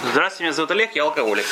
Здравствуйте, меня зовут Олег, я алкоголик.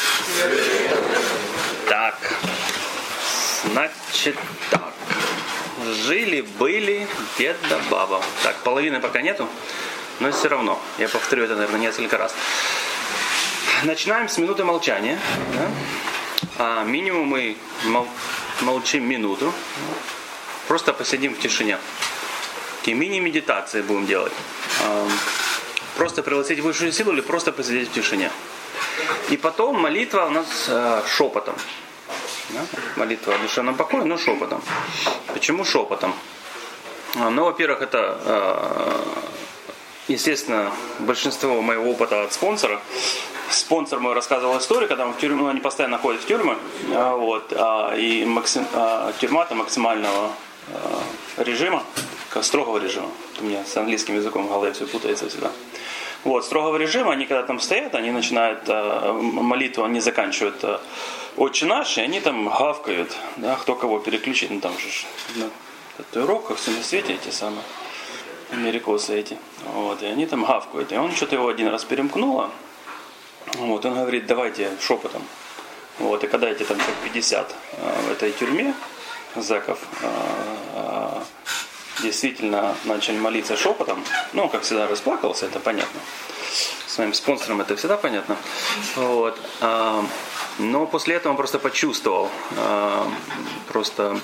Так, значит так. Жили-были дед да баба. Так, половины пока нету, но все равно. Я повторю это, наверное, несколько раз. Начинаем с минуты молчания. Да? Минимум мы молчим минуту. Просто посидим в тишине. Такие мини-медитации будем делать. Просто пригласить высшую силу или просто посидеть в тишине. И потом молитва у нас шепотом. Да? Молитва о душевном покое, но шепотом. Почему шепотом? Ну, во-первых, это, естественно, большинство моего опыта от спонсора. Спонсор мой рассказывал историю, когда он в тюрьму, они постоянно ходят в тюрьмы. Вот, и тюрьма-то максимального режима, строгого режима. У меня с английским языком в голове все путается всегда. Вот, строгого режима, они когда там стоят, они начинают молитву, они заканчивают «Отче наш», и они там гавкают, да, кто кого переключит, ну там же на татуировках, все на свете эти самые, америкосы эти, вот, и они там гавкают, и он что-то его один раз перемкнуло, вот, он говорит, давайте шепотом, вот, и когда эти там 50 в этой тюрьме зэков действительно начали молиться шепотом. Ну, как всегда, расплакался, это понятно. С моим спонсором это всегда понятно. Вот. Но после этого он просто почувствовал просто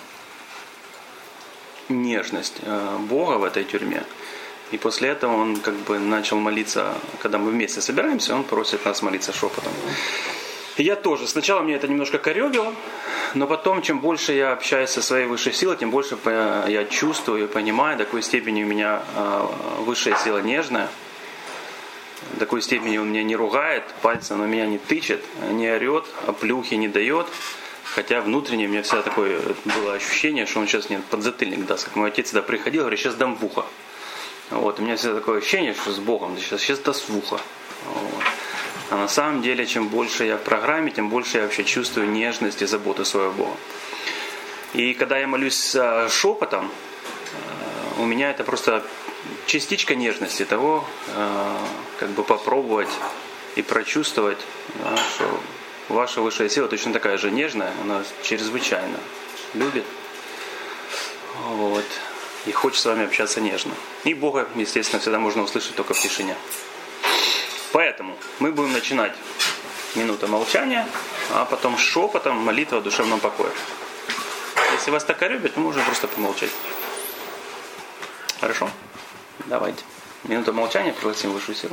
нежность Бога в этой тюрьме. И после этого он как бы начал молиться, когда мы вместе собираемся, он просит нас молиться шепотом. И я тоже. Сначала мне это немножко корёбило, но потом, чем больше я общаюсь со своей высшей силой, тем больше я чувствую и понимаю, до какой степени у меня высшая сила нежная, до какой степени он меня не ругает, пальцем на меня не тычет, не орет, оплюхи не дает. Хотя внутренне у меня всегда такое было ощущение, что он сейчас мне подзатыльник даст. Как мой отец сюда приходил, говорит, сейчас дам в ухо. Вот, у меня всегда такое ощущение, что с Богом, сейчас даст в ухо. Вот. А на самом деле, чем больше я в программе, тем больше я вообще чувствую нежность и заботу своего Бога. И когда я молюсь шепотом, у меня это просто частичка нежности того, как бы попробовать и прочувствовать, что ваша высшая сила точно такая же нежная, она чрезвычайно любит. Вот. И хочет с вами общаться нежно. И Бога, естественно, всегда можно услышать только в тишине. Поэтому мы будем начинать минута молчания, а потом шепотом молитва о душевном покое. Если вас так любят, то можно просто помолчать. Хорошо? Давайте. Минута молчания, пригласим высшую силу.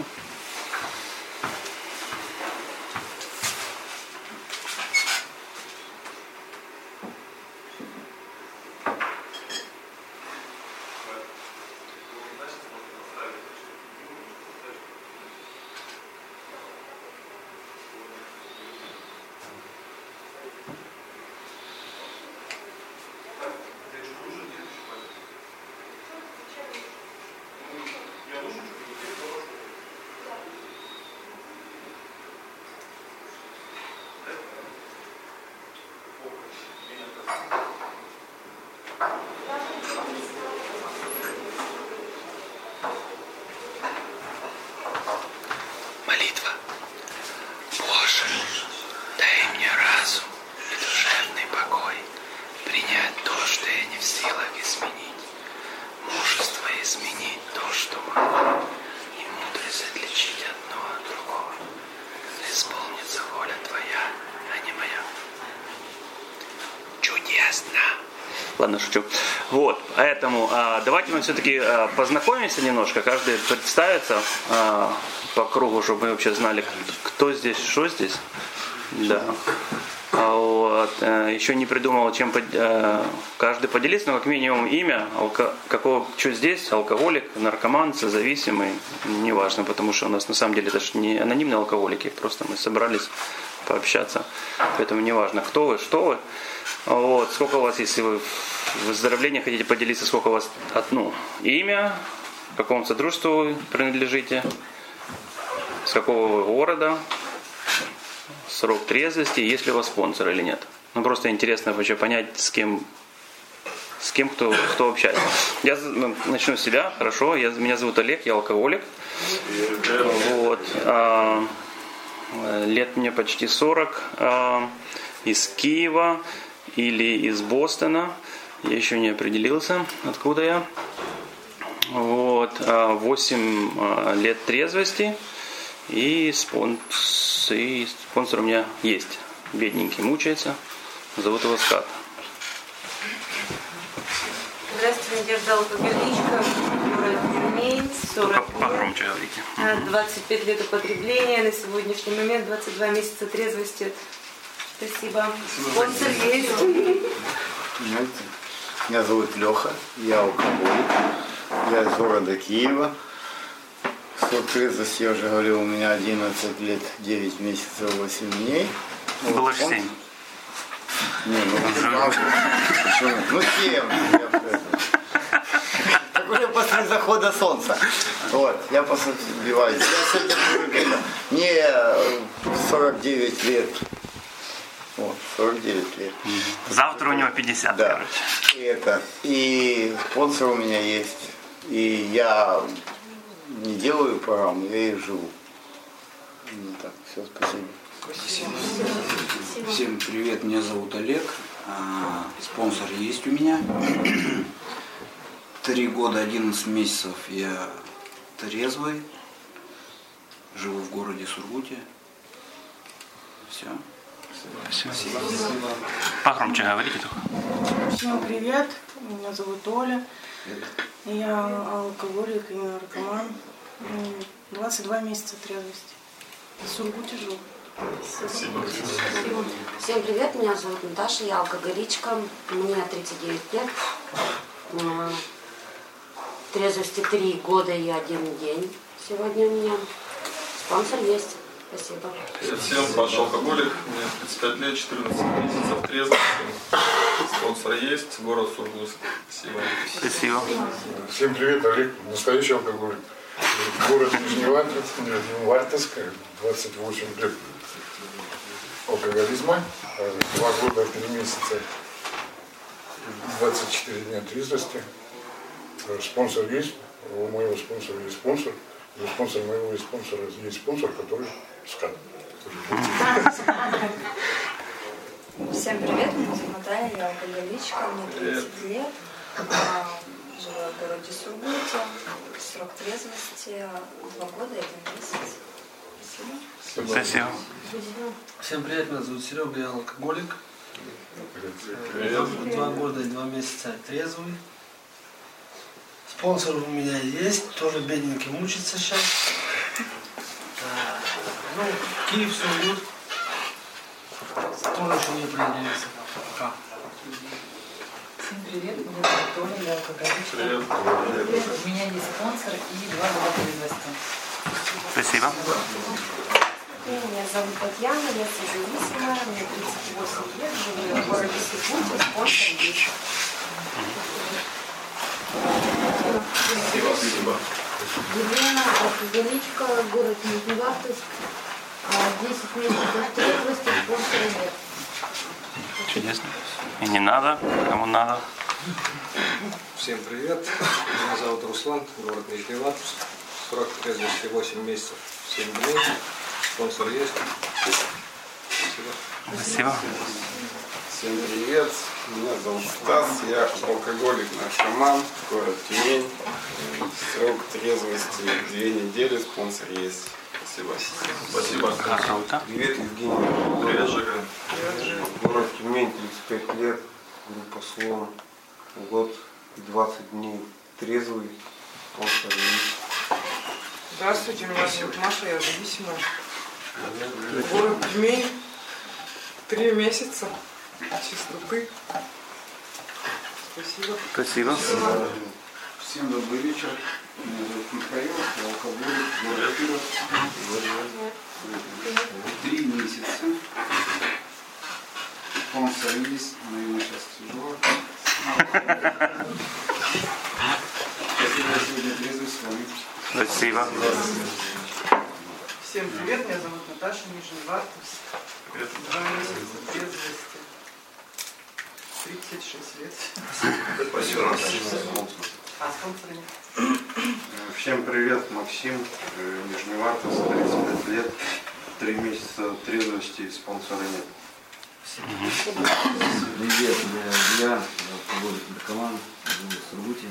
Ладно, шучу. Вот, поэтому давайте мы все-таки познакомимся немножко, каждый представится по кругу, чтобы мы вообще знали, кто здесь, что здесь. Да. Вот. Еще не придумал, чем каждый поделиться, но как минимум имя, что здесь, алкоголик, наркоман, созависимый, неважно, потому что у нас на самом деле это же не анонимные алкоголики, просто мы собрались пообщаться, поэтому неважно, кто вы, что вы. Вот, сколько у вас, если вы в выздоровлении хотите поделиться, сколько у вас имя, к какому содружеству вы принадлежите, с какого вы города, срок трезвости, есть ли у вас спонсор или нет. Ну, просто интересно вообще понять, с кем кто общается. Я начну с себя, хорошо. Меня зовут Олег, я алкоголик. Вот. лет мне почти 40, из Киева или из Бостона. Я еще не определился, откуда я. Вот, 8 лет трезвости. И спонсор у меня есть. Бедненький, мучается. Зовут его Скат. Здравствуйте, Надежда Алкоголичка, город Тюмень, 40 Погромче говорите. 25 лет употребления, на сегодняшний момент 22 месяца трезвости. Спасибо. Спонсор есть. Меня зовут Леха, я алкоголик, я из города Киева. Срок трезвости, я уже говорил, у меня 11 лет, 9 месяцев, 8 дней. Было же 7. Не, почему? 7. Так уже после захода солнца. Вот, я просто убиваюсь. Я с этим привык. Мне 49 лет. Вот, 49 лет. Завтра у него 50, да. Короче. И спонсор у меня есть. И я не делаю программу, я и живу. Ну, так, все, спасибо. Всем привет, меня зовут Олег. Спонсор есть у меня. 3 года, 11 месяцев я трезвый. Живу в городе Сургуте. Все. Спасибо. Погромче говорите только. Всем привет, меня зовут Оля. Я алкоголик и наркоман. 22 месяца трезвости. В Сургуте живу. Всем привет, меня зовут Наташа, я алкоголичка, мне 39 лет. Трезвости 3 года и 1 день сегодня у меня. Спонсор есть. Спасибо. Всем Паша алкоголик, мне 35 лет, 14 месяцев трезвости. Спонсор есть, город Сургут. Спасибо. Спасибо. Всем привет, Олег, настоящий алкоголик. Город Нижневартовск, 28 лет алкоголизма, 2 года, 3 месяца, 24 дня трезвости. Спонсор есть, у моего спонсора есть спонсор, у спонсора моего есть спонсор, который Скат. Всем привет, меня зовут Наталья, я алкоголичка, мне 30 лет, живу в городе Сургуте, срок трезвости 2 года и 1 месяц. Спасибо. Спасибо. Всем привет, меня зовут Серега, я алкоголик. 2 года и 2 месяца трезвый. Спонсор у меня есть, тоже бедненький мучится сейчас. Ну, Киев, Сургут. Тоже еще не определился. Пока. Всем привет, меня зовут Толя, я алкоголичка. У меня есть спонсор и 2 года трезвости. Спасибо. Меня зовут Татьяна, я созависимая, мне 38 лет, живу в городе Сургуте, спонсор есть. Спасибо. Елена, алкоголичка, город Нижневартовск. 10 месяцев трезвости, спонсора нет. Чудесно. И не надо, кому надо. Всем привет, меня зовут Руслан, город Нижневартовск, срок трезвости 8 месяцев, 7 дней, спонсор есть. Спасибо. Спасибо. Всем привет, меня зовут Стас, я алкоголик, наркоман, город Тюмень, срок трезвости 2 недели, спонсор есть. Спасибо. Спасибо. Круто. Привет, Евгений. Привет, Жека. Город Тюмень, 35 лет, группа Слон, год и 20 дней трезвый, спонсор есть. Здравствуйте, меня зовут Маша, я зависимая. Город Тюмень, 3 месяца чистоты. Спасибо. Спасибо. Всем добрый вечер. Меня зовут Михаил, я алкоголик, город Киров. 3 месяца. Спонсор есть, но ему сейчас тяжело. Спасибо, я сегодня трезвый с вами. Спасибо. Всем привет, меня зовут Наташа, Нижневартовск. 2 месяца трезвости. 36 лет. Спасибо. А спонсора нет. Всем привет, Максим, Нижневартовск, 35 лет, 3 месяца трезвости, спонсора нет. Привет, я алкоголик, наркоман, живу в Сургуте.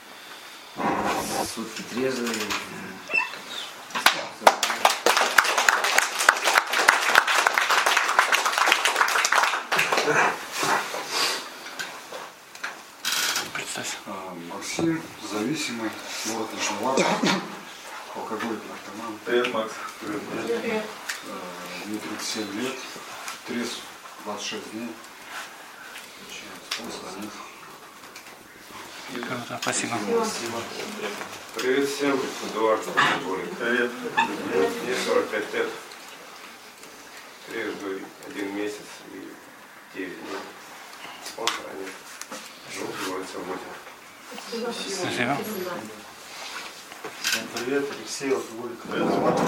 Сутки трезвые. Максим, зависимый, город Нижневартовск, алкоголик, наркоман. Привет, Макс. Привет. Мне 37 лет, трезв 26 дней. Спасибо. Привет всем, Эдуард, алкоголик. Привет. Мне 45 лет, трезвый 1 месяц и 9 дней. Спонсора нет. Живу в городе Сургуте. Спасибо. Всем привет, Алексей, алкоголик, наркоман.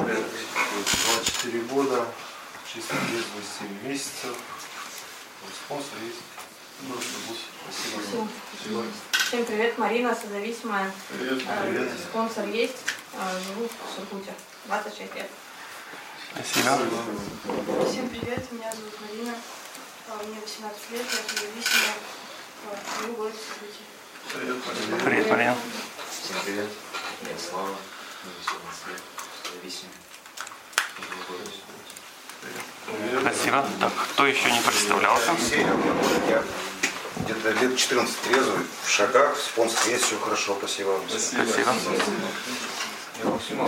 24 года, чисто трезвость 7 месяцев. Спонсор есть. Спасибо. Всем привет, Марина, созависимая. Привет. Привет. Спонсор есть. Живу в Сургуте. 26 лет. Спасибо. Всем привет, меня зовут Марина. Мне 18 лет, я созависимая. Живу в городе Сургуте. Привет, Привет, Марина. Всем привет, я Слава, мне 17 лет, зависимый. Живу в городе Сургуте. Спасибо. Так, кто еще не представлялся? Я где-то лет 14 трезвый, в шагах, спонсор есть, все хорошо, спасибо вам. Спасибо. Я Максима,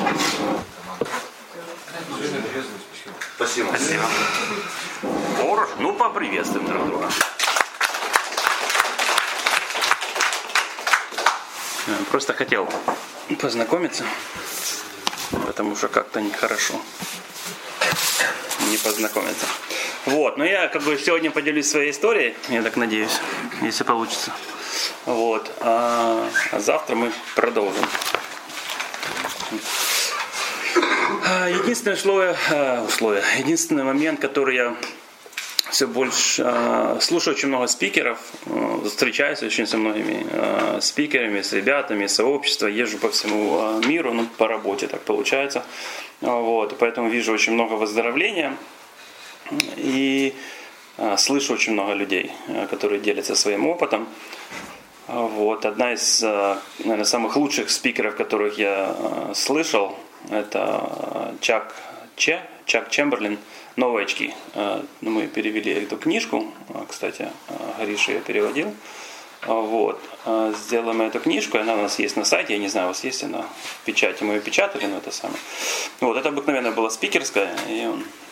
Спасибо. Спасибо. Хорош. Ну, поприветствуем друг друга. Просто хотел познакомиться, потому что как-то нехорошо не познакомиться. Вот, но я как бы сегодня поделюсь своей историей, я так надеюсь, если получится. Вот, а завтра мы продолжим. Единственное единственный момент, который я все больше слушаю очень много спикеров, встречаюсь очень со многими спикерами, с ребятами, сообщества, езжу по всему миру, ну, по работе так получается. Вот, поэтому вижу очень много выздоровления и слышу очень много людей, которые делятся своим опытом. Вот, одна из, наверное, самых лучших спикеров, которых я слышал, это Чак Чемберлин «Новые очки». Мы перевели эту книжку, кстати, Гриша ее переводил. Вот. Сделаем эту книжку, она у нас есть на сайте, я не знаю, у вас есть она в печати, мы ее печатали, но это самое. Вот, это обыкновенно была спикерская, и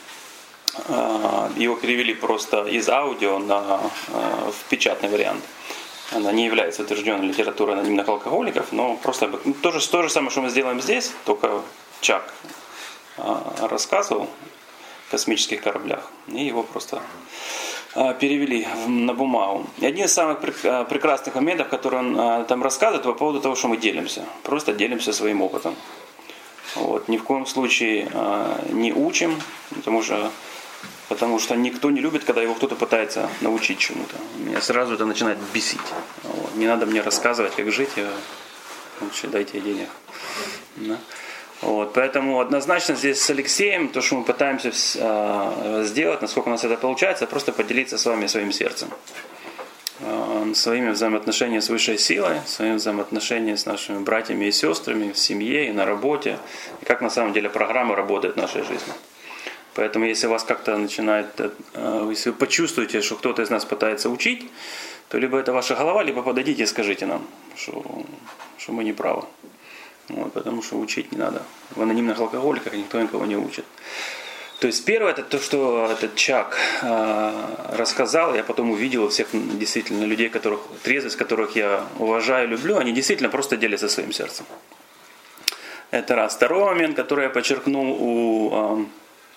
его перевели просто из аудио в печатный вариант. Она не является утвержденной литературой анонимных алкоголиков, но просто то же самое, что мы сделаем здесь, только Чак рассказывал о космических кораблях, и его просто перевели на бумагу. И один из самых прекрасных моментов, который он там рассказывает, по поводу того, что мы делимся. Просто делимся своим опытом. Вот. Ни в коем случае не учим, потому что никто не любит, когда его кто-то пытается научить чему-то. Меня сразу это начинает бесить. Вот. Не надо мне рассказывать, как жить, лучше дайте денег. Да. Вот, поэтому однозначно здесь с Алексеем то, что мы пытаемся сделать, насколько у нас это получается, просто поделиться с вами своим сердцем, своими взаимоотношениями с высшей силой, своими взаимоотношениями с нашими братьями и сестрами в семье и на работе, и как на самом деле программа работает в нашей жизни. Поэтому если вас как-то начинает, если вы почувствуете, что кто-то из нас пытается учить, то либо это ваша голова, либо подойдите и скажите нам, что мы не правы. Вот, потому что учить не надо. В анонимных алкоголиках никто никого не учит. То есть первое, это то, что этот Чак рассказал, я потом увидел у всех действительно людей, трезвость, которых я уважаю, люблю, они действительно просто делятся своим сердцем. Это раз. Второй момент, который я подчеркнул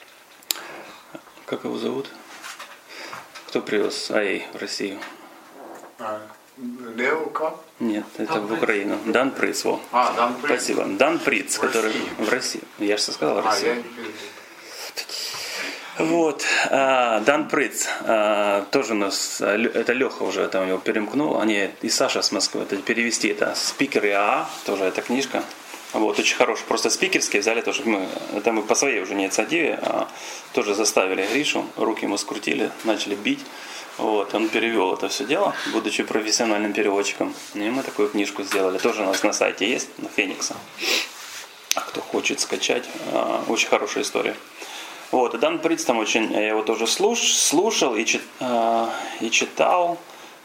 как его зовут? Кто привез АЭ в Россию? Лео. Нет, это в Украину. Дан Приц. Дан Приц. Спасибо. Дан Приц, который в России. Я же сказал Россию. Вот. Дан Приц. Тоже у нас, это Леха уже там его перемкнул. Они и Саша с Москвы. Это перевести, это спикер ИАА, тоже эта книжка. Вот, очень хороший, просто спикерский взяли, тоже это мы по своей уже инициативе тоже заставили Гришу, руки ему скрутили, начали бить. Вот, он перевел это все дело, будучи профессиональным переводчиком. И мы такую книжку сделали, тоже у нас на сайте есть, на Феникса. Кто хочет скачать, очень хорошая история. Вот, и Дан Притц там очень, я его тоже слушал и читал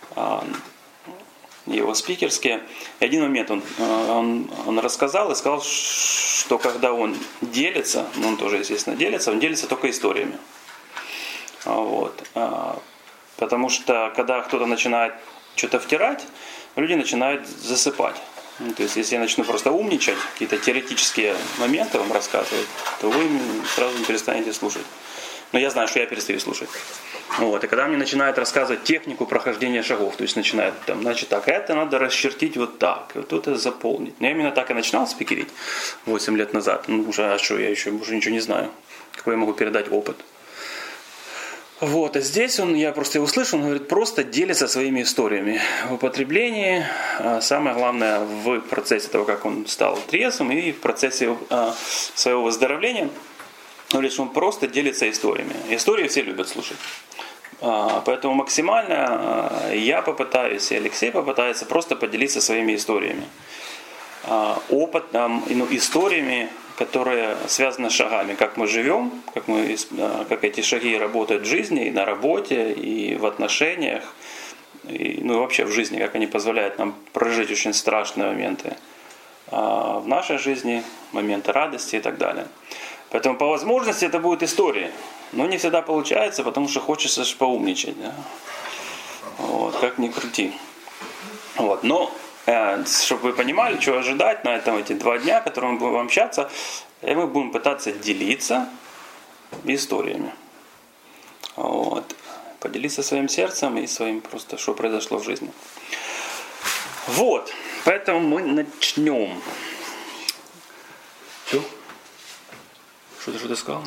его спикерские. И один момент он рассказал и сказал, что когда он делится, он тоже, естественно, он делится только историями. Вот. Потому что когда кто-то начинает что-то втирать, люди начинают засыпать. То есть если я начну просто умничать, какие-то теоретические моменты вам рассказывать, то вы сразу не перестанете слушать. Но я знаю, что я перестаю слушать. Вот. И когда мне начинают рассказывать технику прохождения шагов, то есть начинают там, значит, так, это надо расчертить вот так, и вот это заполнить. Но я именно так и начинал спикерить 8 лет назад. Ну, уже, я еще уже ничего не знаю. Какой я могу передать опыт. Вот, а здесь я просто его услышал, он говорит, просто делится своими историями в употреблении, самое главное в процессе того, как он стал трезвым и в процессе своего выздоровления, он говорит, что он просто делится историями. Истории все любят слушать. Поэтому максимально я попытаюсь, и Алексей попытается просто поделиться своими историями. Опытом, историями, которые связаны с шагами, как мы живем, как эти шаги работают в жизни, и на работе, и в отношениях, и вообще в жизни, как они позволяют нам прожить очень страшные моменты в нашей жизни, моменты радости и так далее. Поэтому по возможности это будут истории, но не всегда получается, потому что хочется же поумничать. Да? Вот, как ни крути. Вот, но чтобы вы понимали, что ожидать на эти 2 дня, которые мы будем общаться, и мы будем пытаться делиться историями. Вот. Поделиться своим сердцем и своим просто, что произошло в жизни. Вот. Поэтому мы начнем. Что ты сказал?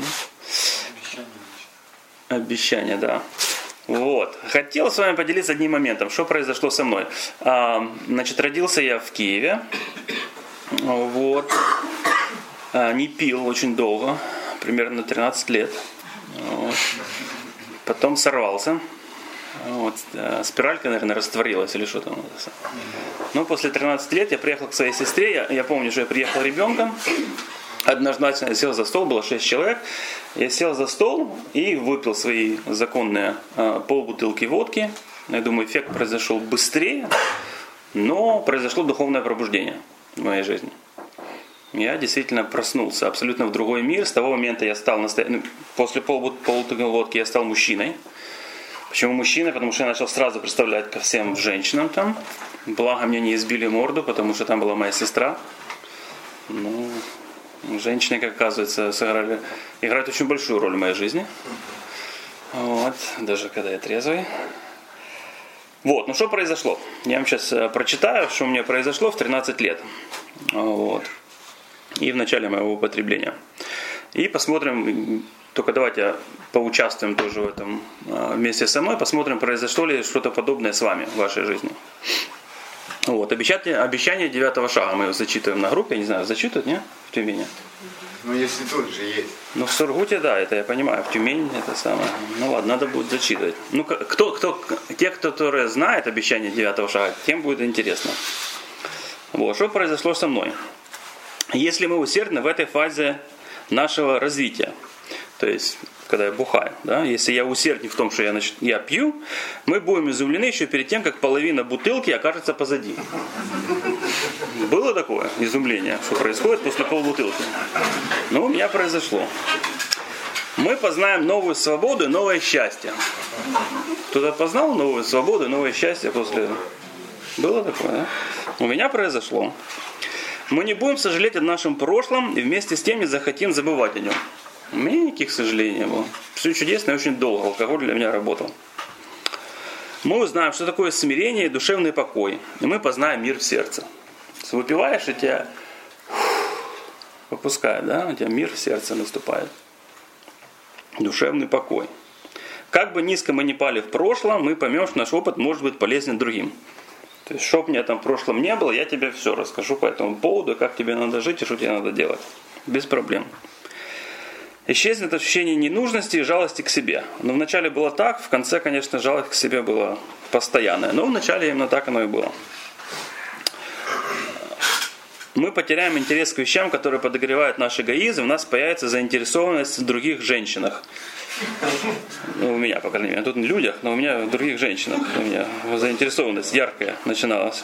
Обещание, да. Вот. Хотел с вами поделиться одним моментом, что произошло со мной. Значит, родился я в Киеве. Вот. Не пил очень долго, примерно 13 лет. Вот. Потом сорвался. Вот. Спиралька, наверное, растворилась или что там. Но после 13 лет я приехал к своей сестре. Я помню, что я приехал ребенком. Однозначно я сел за стол, было 6 человек. Я сел за стол и выпил свои законные полбутылки водки. Я думаю, эффект произошел быстрее, но произошло духовное пробуждение в моей жизни. Я действительно проснулся абсолютно в другой мир. С того момента я стал после полбутылки водки я стал мужчиной. Почему мужчина? Потому что я начал сразу представлять ко всем женщинам там. Благо мне не избили морду, потому что там была моя сестра. Женщины, как оказывается, играют очень большую роль в моей жизни. Вот, даже когда я трезвый. Вот, что произошло? Я вам сейчас прочитаю, что у меня произошло в 13 лет. Вот. И в начале моего употребления. И посмотрим, только давайте поучаствуем тоже в этом вместе со мной, посмотрим, произошло ли что-то подобное с вами в вашей жизни. Вот, обещание 9 шага мы его зачитываем на группе, я не знаю, зачитывают, нет, в Тюмени? Ну, если тут же есть. Ну, в Сургуте, да, это я понимаю, в Тюмени это самое. Ну, ладно, надо будет зачитывать. Ну, те, которые знают обещание 9 шага, тем будет интересно. Вот, что произошло со мной? Если мы усердны в этой фазе нашего развития, то есть когда я бухаю, да, если я усерднее в том, что я пью, мы будем изумлены еще перед тем, как половина бутылки окажется позади. Было такое изумление, что происходит после полбутылки? Ну, у меня произошло. Мы познаем новую свободу и новое счастье. Кто-то познал новую свободу и новое счастье после... Было такое, да? У меня произошло. Мы не будем сожалеть о нашем прошлом и вместе с тем не захотим забывать о нем. У меня никаких сожалений не было. Все чудесно и очень долго. Алкоголь для меня работал. Мы узнаем, что такое смирение и душевный покой. И мы познаем мир в сердце. Выпиваешь, и тебя попускает, да? У тебя мир в сердце наступает. Душевный покой. Как бы низко мы ни пали в прошлом, мы поймем, что наш опыт может быть полезен другим. То есть, что бы мне там в прошлом не было, я тебе все расскажу по этому поводу, как тебе надо жить и что тебе надо делать. Без проблем. Исчезнет ощущение ненужности и жалости к себе. Но вначале было так, в конце, конечно, жалость к себе была постоянная. Но вначале именно так оно и было. Мы потеряем интерес к вещам, которые подогревают наш эгоизм, у нас появится заинтересованность в других женщинах. Ну, у меня, по крайней мере, тут не в людях, но у меня в других женщинах. У меня заинтересованность яркая начиналась.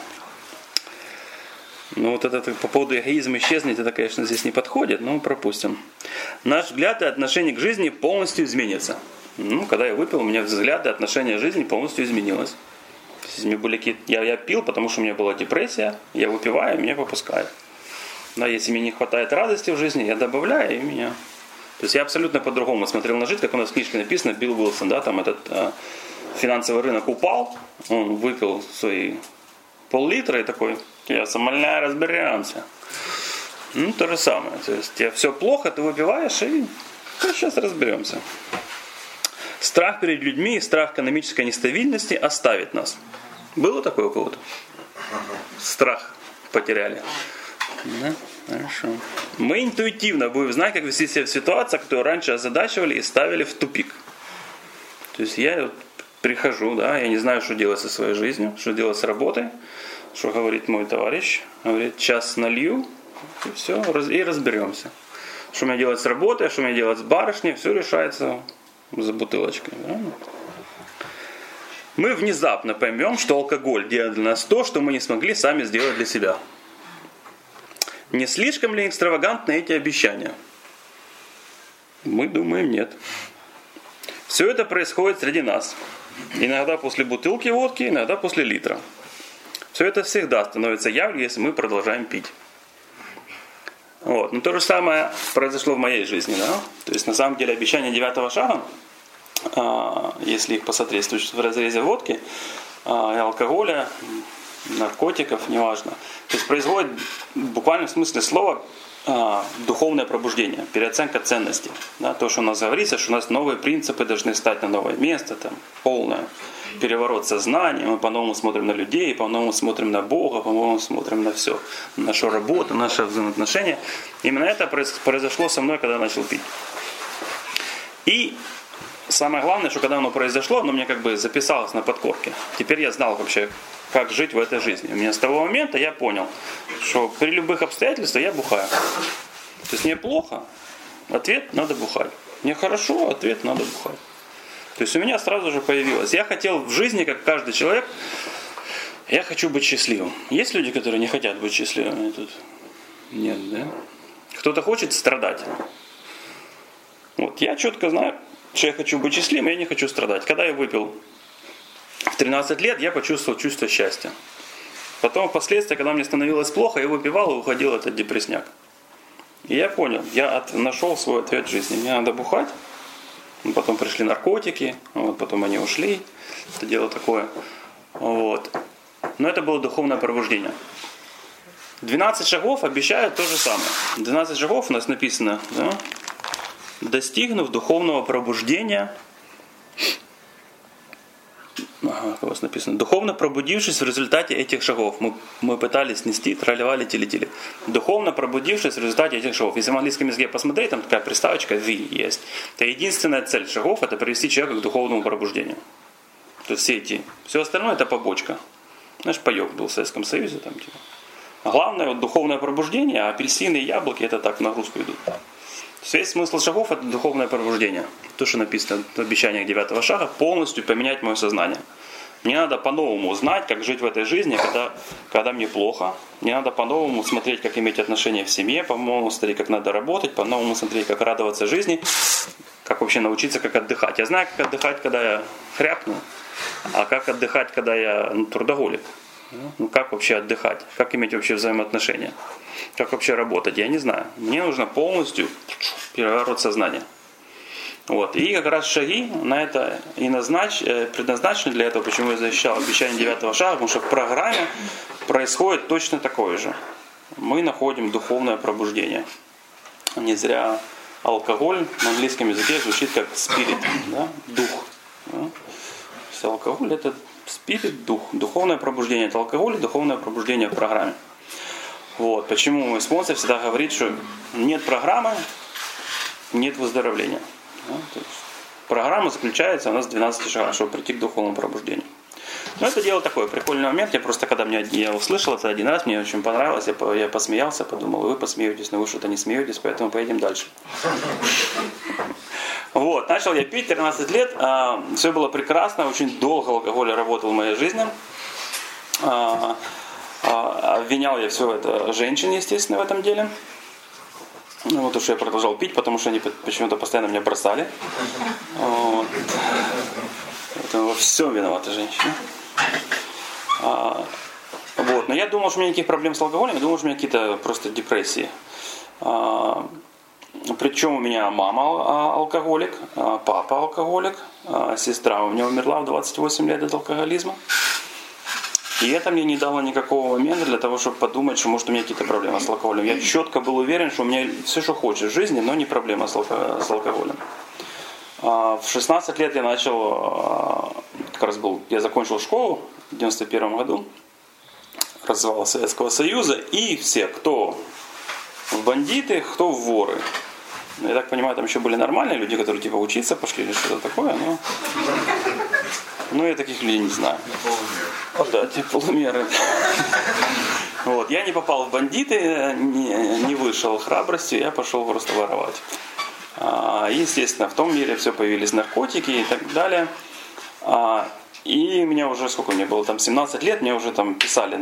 Ну вот это по поводу эгоизма исчезнет, это, конечно, здесь не подходит, но пропустим. Наш взгляд и отношение к жизни полностью изменится. Ну, когда я выпил, у меня взгляд и отношение к жизни полностью изменилось. Мне были я пил, потому что у меня была депрессия, я выпиваю, и меня попускает. Но если мне не хватает радости в жизни, я добавляю, и меня... То есть я абсолютно по-другому смотрел на жизнь, как у нас в книжке написано, Билл Уилсон, да, там этот финансовый рынок упал, он выпил свои пол-литра и такой, я сомальная, разберемся. Ну, то же самое. То есть тебе все плохо, ты выпиваешь, и сейчас разберемся. Страх перед людьми и страх экономической нестабильности оставит нас. Было такое у кого-то? Страх потеряли. Да? Хорошо. Мы интуитивно будем знать, как вести себя в ситуациях, которые раньше озадачивали и ставили в тупик. То есть я прихожу, да, я не знаю, что делать со своей жизнью, что делать с работой, что говорит мой товарищ. Говорит, сейчас налью, и все, и разберемся. Что мне делать с работой, что мне делать с барышней, все решается за бутылочкой. Правильно? Мы внезапно поймем, что алкоголь делает для нас то, что мы не смогли сами сделать для себя. Не слишком ли экстравагантны эти обещания? Мы думаем, нет. Все это происходит среди нас. Иногда после бутылки водки, иногда после литра. Все это всегда становится явью, если мы продолжаем пить. Вот. Но то же самое произошло в моей жизни. Да? То есть на самом деле обещания 9 шага, если их посмотреть в разрезе водки и алкоголя, наркотиков, неважно. То есть производит в буквальном смысле слова духовное пробуждение, переоценка ценностей. Да, то, что у нас говорится, что у нас новые принципы должны стать на новое место, там, полное переворот сознания, мы по-новому смотрим на людей, по-новому смотрим на Бога, по-новому смотрим на все, на нашу работу, наши взаимоотношения. Именно это произошло со мной, когда я начал пить. И самое главное, что когда оно произошло, оно мне как бы записалось на подкорке. Теперь я знал вообще, как жить в этой жизни. У меня с того момента я понял, что при любых обстоятельствах я бухаю. То есть мне плохо, ответ надо бухать. Мне хорошо, ответ надо бухать. То есть у меня сразу же появилось. Я хотел в жизни, как каждый человек, я хочу быть счастливым. Есть люди, которые не хотят быть счастливыми? Тут нет, да? Кто-то хочет страдать. Вот, я четко знаю, что я хочу быть счастливым, я не хочу страдать. Когда я выпил в 13 лет, я почувствовал чувство счастья. Потом, впоследствии, когда мне становилось плохо, я выпивал и уходил этот депрессняк. И я понял, я нашел свой ответ в жизни. Мне надо бухать. Потом пришли наркотики, вот, потом они ушли. Это дело такое. Вот. Но это было духовное пробуждение. 12 шагов обещают то же самое. 12 шагов у нас написано, да? Достигнув духовного пробуждения, как у вас написано, духовно пробудившись в результате этих шагов. Мы пытались нести, тролливали, телетели. Духовно пробудившись в результате этих шагов. Если в английском языке посмотреть, там такая приставочка «the» есть. Это единственная цель шагов, это привести человека к духовному пробуждению. То есть все остальное это побочка. Знаешь, паёк был в Советском Союзе. Там, типа. А главное вот, духовное пробуждение, а апельсины и яблоки это так в нагрузку идут. Весь смысл шагов это духовное пробуждение. То, что написано в обещаниях 9 шага, полностью поменять мое сознание. Мне надо по-новому узнать, как жить в этой жизни, когда мне плохо. Мне надо по-новому смотреть, как иметь отношения в семье, по-новому смотреть, как надо работать, по-новому смотреть, как радоваться жизни, как вообще научиться, как отдыхать. Я знаю, как отдыхать, когда я хряпну, а как отдыхать, когда я трудоголик. Ну, как вообще отдыхать, как иметь вообще взаимоотношения, как вообще работать, я не знаю. Мне нужно полностью переворот сознания. Вот. И как раз шаги на это и предназначены для этого, почему я защищал обещание 9 шага, потому что в программе происходит точно такое же. Мы находим духовное пробуждение. Не зря алкоголь на английском языке звучит как spirit, да? Дух. Да? Алкоголь это спирит, дух. Духовное пробуждение – это алкоголь, духовное пробуждение в программе. Вот. Почему мой спонсор всегда говорит, что нет программы, нет выздоровления. Да? То есть программа заключается у нас в 12 шагах, чтобы прийти к духовному пробуждению. Но это дело такой прикольный момент. Я просто, когда я услышал это один раз, мне очень понравилось, я посмеялся, подумал, вы посмеетесь, но вы что-то не смеетесь, поэтому поедем дальше. Вот, начал я пить 13 лет, все было прекрасно, очень долго алкоголь работал в моей жизни. Обвинял я все это женщин, естественно, в этом деле. Вот, потому что я продолжал пить, потому что они почему-то постоянно меня бросали. Вот. Это во всем виноваты женщины. Вот. Но я думал, что у меня никаких проблем с алкоголем, я думал, что у меня какие-то просто депрессии. Причем у меня мама алкоголик, папа алкоголик, сестра у меня умерла в 28 лет от алкоголизма. И это мне не дало никакого момента для того, чтобы подумать, что может у меня какие-то проблемы с алкоголем. Я четко был уверен, что у меня все, что хочешь в жизни, но не проблема с алкоголем. В 16 лет я начал, я закончил школу в 91 году, развал Советского Союза, и все, кто в бандиты, кто в воры. Я так понимаю, там еще были нормальные люди, которые типа учиться пошли или что-то такое, но я таких людей не знаю. Вот, да, типа полумеры. Вот. Я не попал в бандиты, не вышел храбростью, я пошел просто воровать. Естественно, в том мире все появились наркотики и так далее. И меня уже, сколько мне было, там 17 лет, мне уже там писали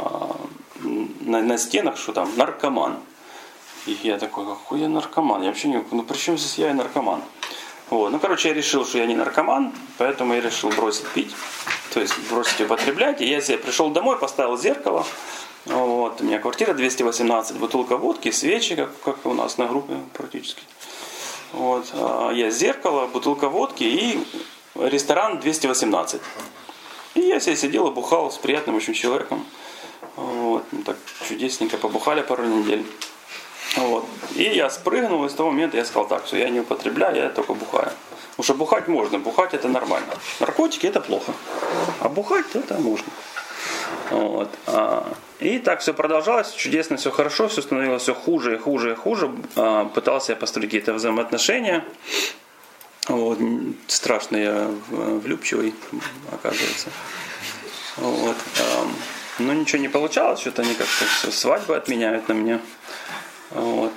на стенах, что там наркоман. И я такой, какой я наркоман? Я вообще не... Ну при чем здесь я и наркоман? Вот. Ну, короче, я решил, что я не наркоман, поэтому я решил бросить пить, то есть бросить употреблять. И я себе пришел домой, поставил зеркало. Вот. У меня квартира 218, бутылка водки, свечи, как у нас на группе практически. Вот. Я зеркало, бутылка водки и ресторан 218. И я себе сидел и бухал с приятным очень человеком. Вот. Мы так чудесненько побухали пару недель. Вот. И я спрыгнул, и с того момента я сказал так, что я не употребляю, я только бухаю. Потому что бухать можно, бухать это нормально. Наркотики это плохо, а бухать это можно. Вот. И так все продолжалось, чудесно, все хорошо, все становилось все хуже и хуже и хуже. Пытался я построить какие-то взаимоотношения. Вот. Страшно я влюбчивый, оказывается. Вот. Но ничего не получалось, что-то они как-то все свадьбы отменяют на меня. Вот.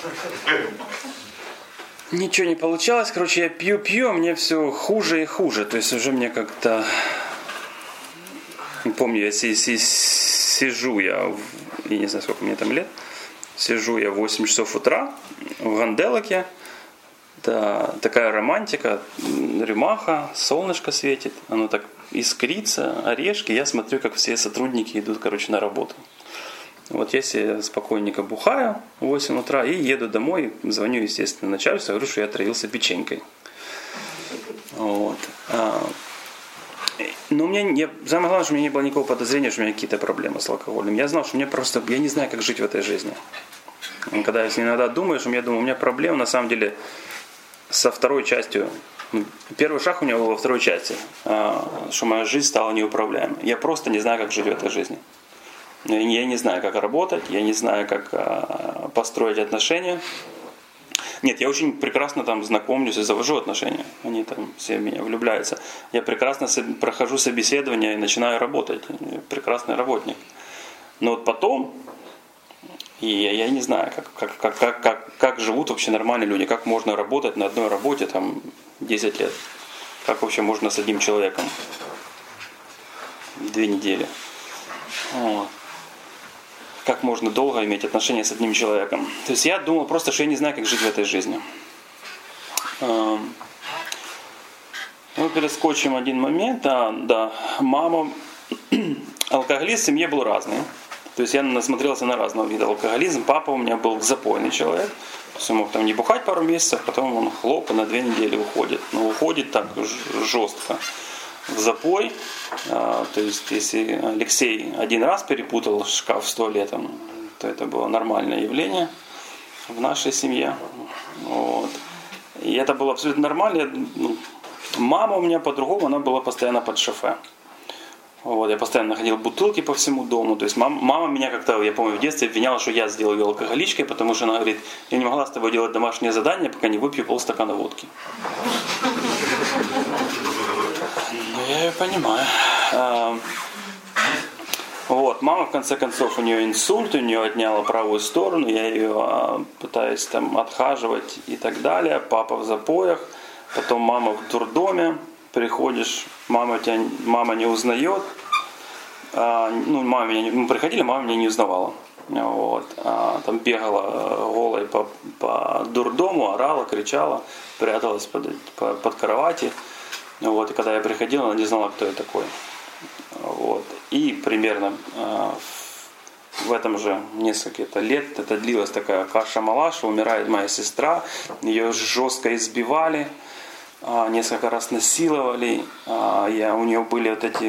Ничего не получалось, короче, я пью, мне все хуже и хуже. То есть уже мне как-то... Не помню, я сижу, я не знаю, сколько мне там лет, сижу я в 8 часов утра в Ганделаке, да, такая романтика, рюмаха, солнышко светит, оно так искрится, орешки, я смотрю, как все сотрудники идут, короче, на работу. Вот я себе спокойненько бухаю в 8 утра и еду домой, звоню, естественно, начальству, говорю, что я отравился печенькой. Вот. Но самое главное, что у меня не было никакого подозрения, что у меня какие-то проблемы с алкоголем. Я знал, что мне просто, я не знаю, как жить в этой жизни. Когда иногда думаешь, я думаю, у меня проблема на самом деле со второй частью. Первый шаг у меня был во второй части, что моя жизнь стала неуправляемой. Я просто не знаю, как жить в этой жизни. Я не знаю, как работать, я не знаю, как построить отношения. Нет, я очень прекрасно там знакомлюсь и завожу отношения. Они там все в меня влюбляются. Я прекрасно прохожу собеседование и начинаю работать. Я прекрасный работник. Но вот потом, и я не знаю, как живут вообще нормальные люди, как можно работать на одной работе там 10 лет. Как вообще можно с одним человеком 2 недели. Вот. Как можно долго иметь отношения с одним человеком. То есть я думал просто, что я не знаю, как жить в этой жизни. Мы перескочим один момент. Да. Мама, алкоголизм в семье был разный. То есть я насмотрелся на разного вида алкоголизм. Папа у меня был запойный человек. То есть он мог там не бухать пару месяцев, потом он хлоп и на 2 недели уходит. Но уходит так жестко. В запой, то есть если Алексей один раз перепутал шкаф с туалетом, то это было нормальное явление в нашей семье. Вот. И это было абсолютно нормально. Мама у меня по-другому, она была постоянно под шофе. Вот, я постоянно находил бутылки по всему дому. То есть мама меня как-то, я помню, в детстве обвиняла, что я сделал ее алкоголичкой, потому что она говорит, я не могла с тобой делать домашнее задание, пока не выпью полстакана водки. Я ее понимаю. Вот, мама в конце концов, у нее инсульт, у нее отняла правую сторону, я ее пытаюсь там отхаживать и так далее. Папа в запоях, потом мама в дурдоме, приходишь, мама не узнает. Мы приходили, мама меня не узнавала. Вот. Там бегала голой по дурдому, орала, кричала, пряталась под кровати. Вот. И когда я приходил, она не знала, кто я такой. Вот. И примерно в этом же несколько лет это длилась такая каша-малаша, умирает моя сестра, ее жестко избивали, несколько раз насиловали, у нее были вот эти,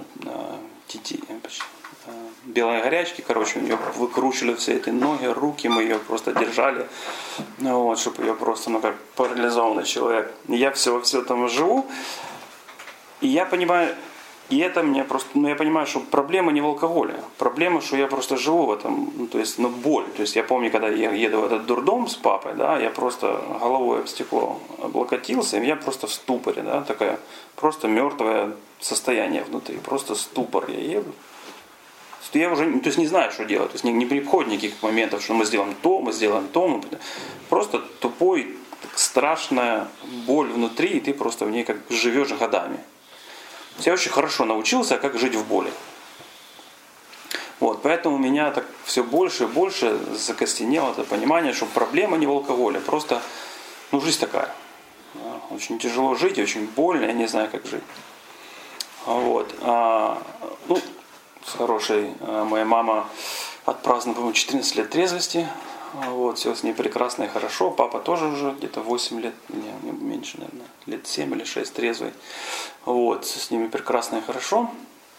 белые горячки, короче, у нее выкручивали все эти ноги, руки, мы ее просто держали, вот, чтобы ее просто, как парализованный человек. И я все там живу, и я понимаю, и это мне просто, я понимаю, что проблема не в алкоголе, проблема, что я просто живу в этом, боль. То есть я помню, когда я еду в этот дурдом с папой, да, я просто головой об стекло облокотился, и я просто в ступоре, да, такая просто мертвое состояние внутри, просто ступор, я еду. Я уже не знаю, что делать, то есть не приходит никаких моментов, что мы сделаем то, просто тупой, страшная боль внутри, и ты просто в ней как живешь годами. Я очень хорошо научился, как жить в боли. Вот, поэтому у меня так все больше и больше закостенело это понимание, что проблема не в алкоголе, просто жизнь такая. Очень тяжело жить, очень больно, я не знаю, как жить. Вот. С хорошей моя мама отпраздновала, по-моему, 14 лет трезвости. Вот, все с ней прекрасно и хорошо. Папа тоже уже где-то 8 лет, не меньше, наверное, лет 7 или 6 трезвый. Вот, с ними прекрасно и хорошо.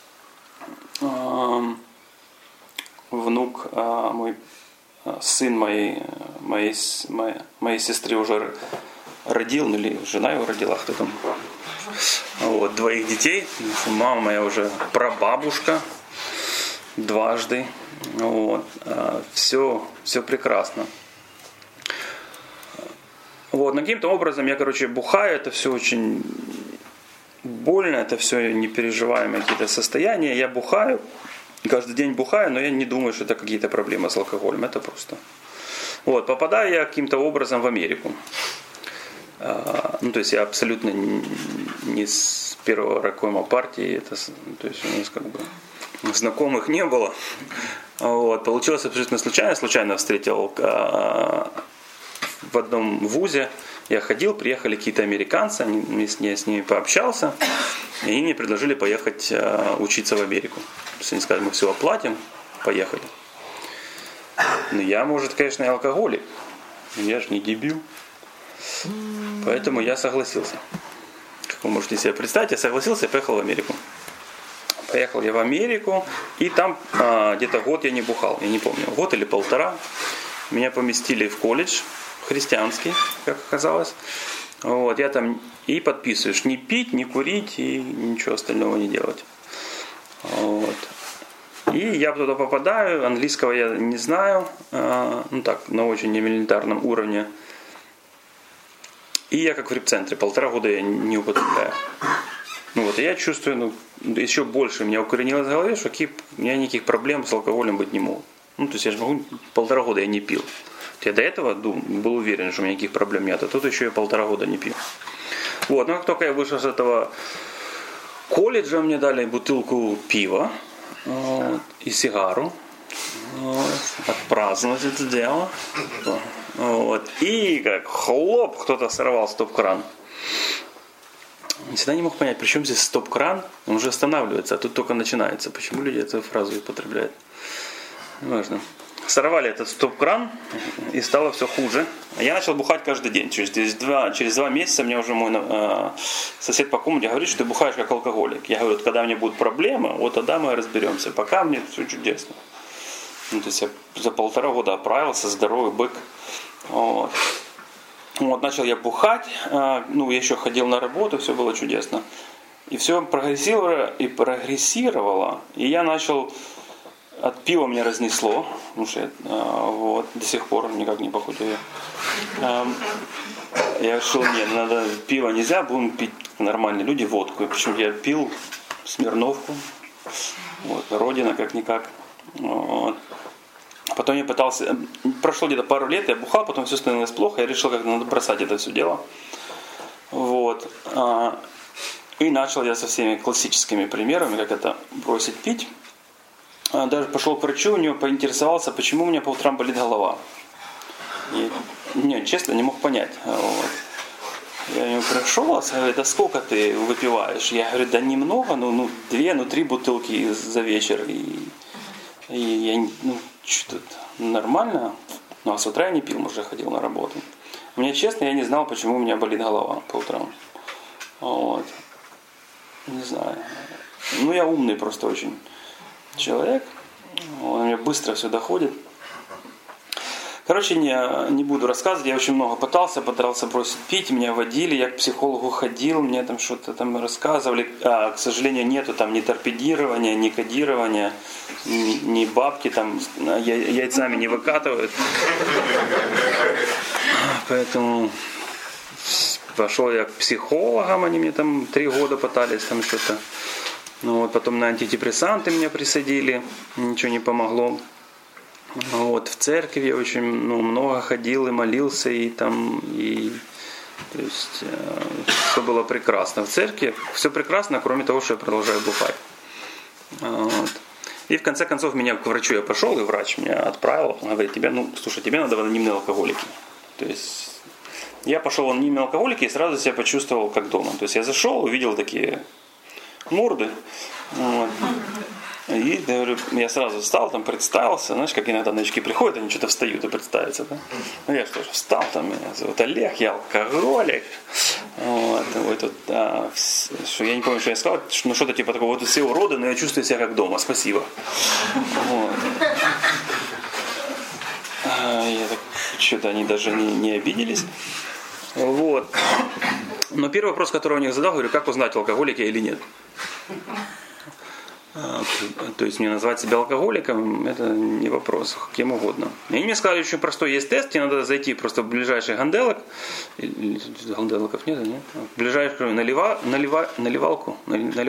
Внук, сын моей сестры уже родил, или жена его родила, кто там. Вот, 2 детей. Мама моя уже прабабушка дважды. Вот. Все прекрасно. Вот. Но каким-то образом я, бухаю, это все очень больно, это все непереживаемые какие-то состояния. Я бухаю, каждый день бухаю, но я не думаю, что это какие-то проблемы с алкоголем. Это просто. Вот. Попадаю я каким-то образом в Америку. То есть я абсолютно не с первого райкома партии, то есть у нас знакомых не было. Вот. Получилось абсолютно случайно встретил в одном вузе, я ходил, приехали какие-то американцы, я с ними пообщался, и они мне предложили поехать учиться в Америку. То есть они сказали, мы все оплатим, поехали. Но я, может, конечно, и алкоголик, но я же не дебил. Поэтому я согласился. Как вы можете себе представить, я согласился и поехал в Америку. Поехал я в Америку, и там где-то год я не бухал, я не помню, год или 1,5. Меня поместили в колледж христианский, как оказалось. Вот, я там и подписываешь не пить, не курить и ничего остального не делать. Вот. И я туда попадаю, английского я не знаю, на очень элементарном уровне. И я как в репцентре, 1,5 года я не употребляю. И я чувствую, еще больше меня укоренилось в голове, что у меня никаких проблем с алкоголем быть не могут. То есть я же могу, 1,5 года я не пил. Я до этого был уверен, что у меня никаких проблем нет, а тут еще я 1,5 года не пил. Вот, но как только я вышел с этого колледжа, мне дали бутылку пива и сигару. Отпраздновать это дело. Вот. И как хлоп, кто-то сорвал стоп-кран. Всегда не мог понять, при чем здесь стоп-кран, он уже останавливается, а тут только начинается. Почему люди эту фразу употребляют? Неважно. Сорвали этот стоп-кран, и стало все хуже. Я начал бухать каждый день. Через 2 месяца мне уже мой сосед по комнате говорит, что ты бухаешь как алкоголик. Я говорю, когда мне будут проблемы, вот тогда мы разберемся. Пока мне все чудесно. То есть я за 1,5 года оправился, здоровый бык. Вот, начал я бухать, я еще ходил на работу, все было чудесно. И все прогрессировало. И я начал... От пива меня разнесло. Потому что вот, до сих пор никак не похудею. Я решил, нет, надо, пиво нельзя, будем пить нормальные люди водку. И почему я пил Смирновку. Вот, Родина как-никак. Вот. Потом я пытался... Прошло где-то пару лет, я бухал, потом все становилось плохо. Я решил, как надо бросать это все дело. Вот. И начал я со всеми классическими примерами, как это бросить пить. Даже пошел к врачу, у него поинтересовался, почему у меня по утрам болит голова. И, нет, честно, не мог понять. Вот. Я ему пришел, говорит, а сколько ты выпиваешь? Я говорю, да немного, 2, 3 бутылки за вечер. И я, что-то нормально. Ну, а с утра я не пил, уже ходил на работу. Мне честно, я не знал, почему у меня болит голова по утрам. Вот. Не знаю. Я умный просто очень человек. У меня быстро все доходит. Короче, не буду рассказывать. Я очень много пытался бросить пить. Меня водили, я к психологу ходил, мне там что-то там рассказывали. К сожалению, нету там ни торпедирования, ни кодирования, ни бабки там яйцами не выкатывают. Поэтому пошел я к психологам, они мне там 3 года пытались там что-то. Потом на антидепрессанты меня присадили, ничего не помогло. Вот, в церковь я очень много ходил и молился, и то есть все было прекрасно. В церкви все прекрасно, кроме того, что я продолжаю бухать. Вот. И в конце концов меня к врачу я пошел, и врач меня отправил, он говорит, тебе надо в анонимные алкоголики. То есть я пошел в анонимные алкоголики и сразу себя почувствовал как дома. То есть я зашел, увидел такие морды. Вот. И я сразу встал, там представился, знаешь, как иногда новички приходят, они что-то встают и представятся, да? Я что же встал, там меня зовут Олег, я алкоголик. Вот, что я не помню, что я сказал, что-то типа такого, вот все уроды, но я чувствую себя как дома, спасибо. Вот. Я так, что-то они даже не обиделись. Вот. Но первый вопрос, который у них задал, говорю, как узнать, алкоголик я или нет? То есть мне назвать себя алкоголиком, это не вопрос, кем угодно. И они мне сказали, очень простой есть тест, тебе надо зайти просто в ближайший ганделок, ганделоков нет? В ближайшую наливайку.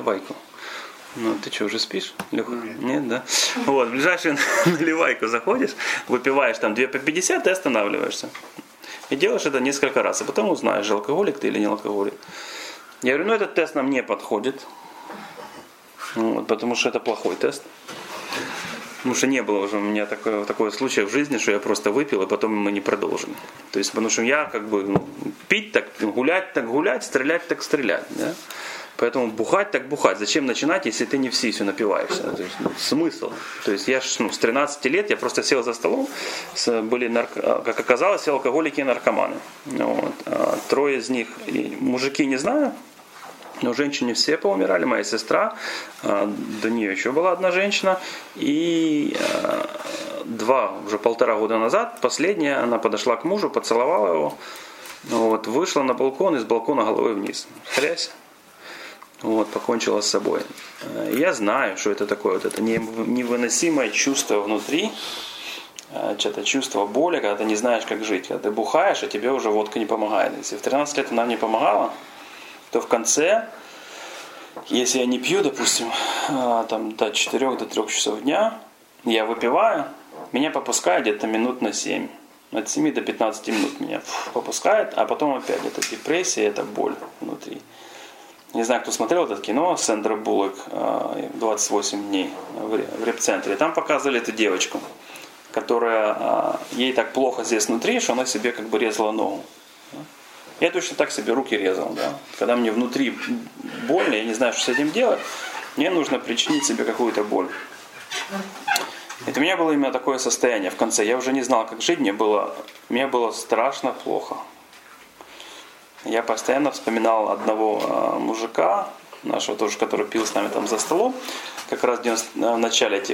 Ты что, уже спишь, Леха? Нет, да? Вот, в ближайшую наливайку заходишь, выпиваешь там 2 по 50 и останавливаешься. И делаешь это несколько раз, а потом узнаешь, алкоголик ты или не алкоголик. Я говорю, этот тест нам не подходит. Вот, потому что это плохой тест. Потому что не было уже у меня такого случая в жизни, что я просто выпил, и потом мы не продолжили. То есть, потому что я пить так гулять, стрелять так стрелять. Да? Поэтому бухать так бухать. Зачем начинать, если ты не в сисю напиваешься? То есть, смысл. То есть я с 13 лет я просто сел за столом, были, как оказалось, все алкоголики и наркоманы. Вот. 3 из них, мужики не знаю, но женщины все поумирали, моя сестра, до нее еще была одна женщина, и 2, уже 1,5 года назад, последняя, она подошла к мужу, поцеловала его, вот, вышла на балкон и с балкона головой вниз. Хрясь. Вот, покончила с собой. Я знаю, что это такое, вот это невыносимое чувство внутри, это чувство боли, когда ты не знаешь, как жить. Когда ты бухаешь, а тебе уже водка не помогает. Если в 13 лет она не помогала, то в конце, если я не пью, допустим, до 4 до 3 часов дня, я выпиваю, меня попускает где-то минут на 7. От 7 до 15 минут меня попускает, а потом опять это депрессия, это боль внутри. Не знаю, кто смотрел это кино Сандра Буллок «28 дней» в реп-центре. Там показывали эту девочку, которая, ей так плохо здесь внутри, что она себе как бы резала ногу. Я точно так себе руки резал, да. Когда мне внутри больно, я не знаю, что с этим делать, мне нужно причинить себе какую-то боль. Это у меня было именно такое состояние в конце. Я уже не знал, как жить, мне было страшно плохо. Я постоянно вспоминал одного мужика, нашего тоже, который пил с нами там за столом, как раз в начале этих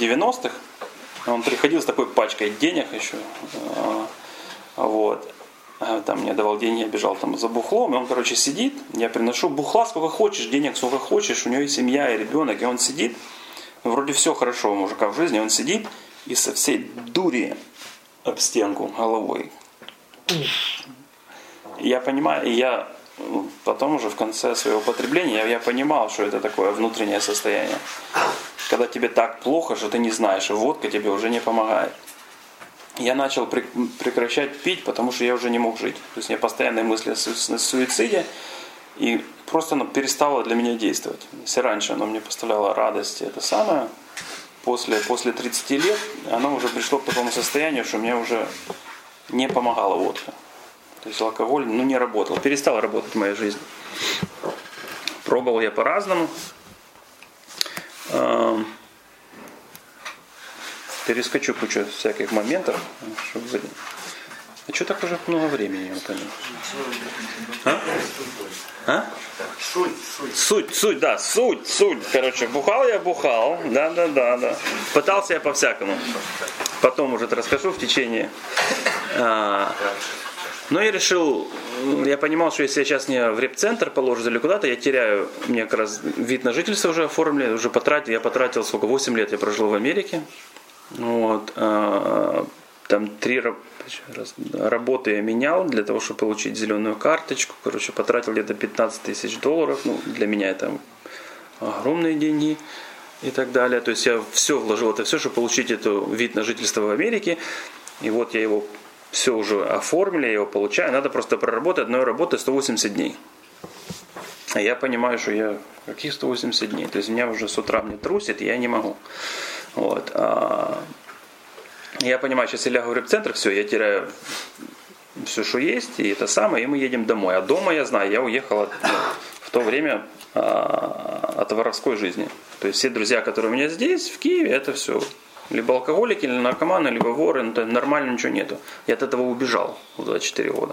90-х. Он приходил с такой пачкой денег еще. Вот. там мне давал деньги, я бежал там за бухлом, и он, короче, сидит, я приношу бухла сколько хочешь, денег сколько хочешь, у него и семья, и ребенок, и он сидит, вроде все хорошо у мужика в жизни, он сидит и со всей дури об стенку головой. Я понимаю, и я потом уже в конце своего потребления я понимал, что это такое внутреннее состояние. Когда тебе так плохо, что ты не знаешь, и водка тебе уже не помогает. Я начал прекращать пить, потому что я уже не мог жить. То есть у меня постоянные мысли о суициде, и просто перестало для меня действовать. Если раньше оно мне поставляло радость, это самое, после 30 лет оно уже пришло к такому состоянию, что мне уже не помогала водка. То есть алкоголь не работал, перестал работать в моей жизни. Пробовал я по-разному. Перескочу кучу всяких моментов. Чтобы... А что так уже много времени? Я понял. А? Суть. Короче, бухал я. Да. Пытался я по-всякому. Потом уже расскажу в течение. Но я решил, я понимал, что если я сейчас не в репцентр положу или куда-то, я теряю, мне как раз вид на жительство уже оформили, уже потратил, я потратил сколько, 8 лет я прожил в Америке. Вот, там 3 работы я менял для того, чтобы получить зеленую карточку. Короче, потратил где-то $15 000. Ну, для меня это огромные деньги и так далее. То есть я все вложил, это все, чтобы получить этот вид на жительство в Америке. И вот я его все уже оформили, я его получаю. Надо просто проработать одной работой 180 дней. А я понимаю, что я каких 180 дней? То есть меня уже с утра мне трусит, и я не могу. Вот. Я понимаю, сейчас я лягу в репцентр, все, я теряю все, что есть, и это самое, и мы едем домой. А дома, я знаю, я уехал в то время от воровской жизни. То есть все друзья, которые у меня здесь, в Киеве, это все либо алкоголики, либо наркоманы, либо воры, нормально ничего нету. Я от этого убежал в 24 года.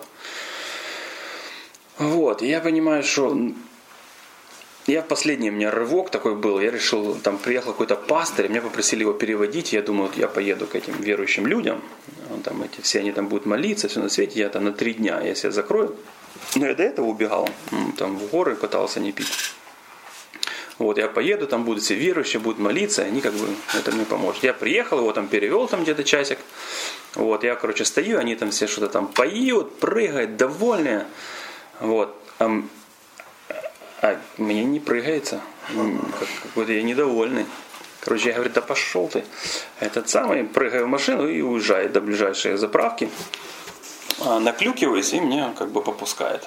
Вот, и я понимаю, что я последний, у меня рывок такой был, я решил, там приехал какой-то пастырь, меня попросили его переводить, я думаю, вот я поеду к этим верующим людям, там все они там будут молиться, все на свете, я там на 3 дня, я себя закрою. Но я до этого убегал, там в горы пытался не пить. Вот, я поеду, там будут все верующие, будут молиться, и они как бы это мне поможет. Я приехал, его там перевел там где-то часик. Вот, я, короче, стою, они там все что-то там поют, прыгают, довольные. Вот. А мне не прыгается. Какой-то я недовольный. Короче, я говорю, да пошел ты. Этот самый, прыгаю в машину и уезжает до ближайшей заправки. Наклюкиваюсь, и меня как бы попускает.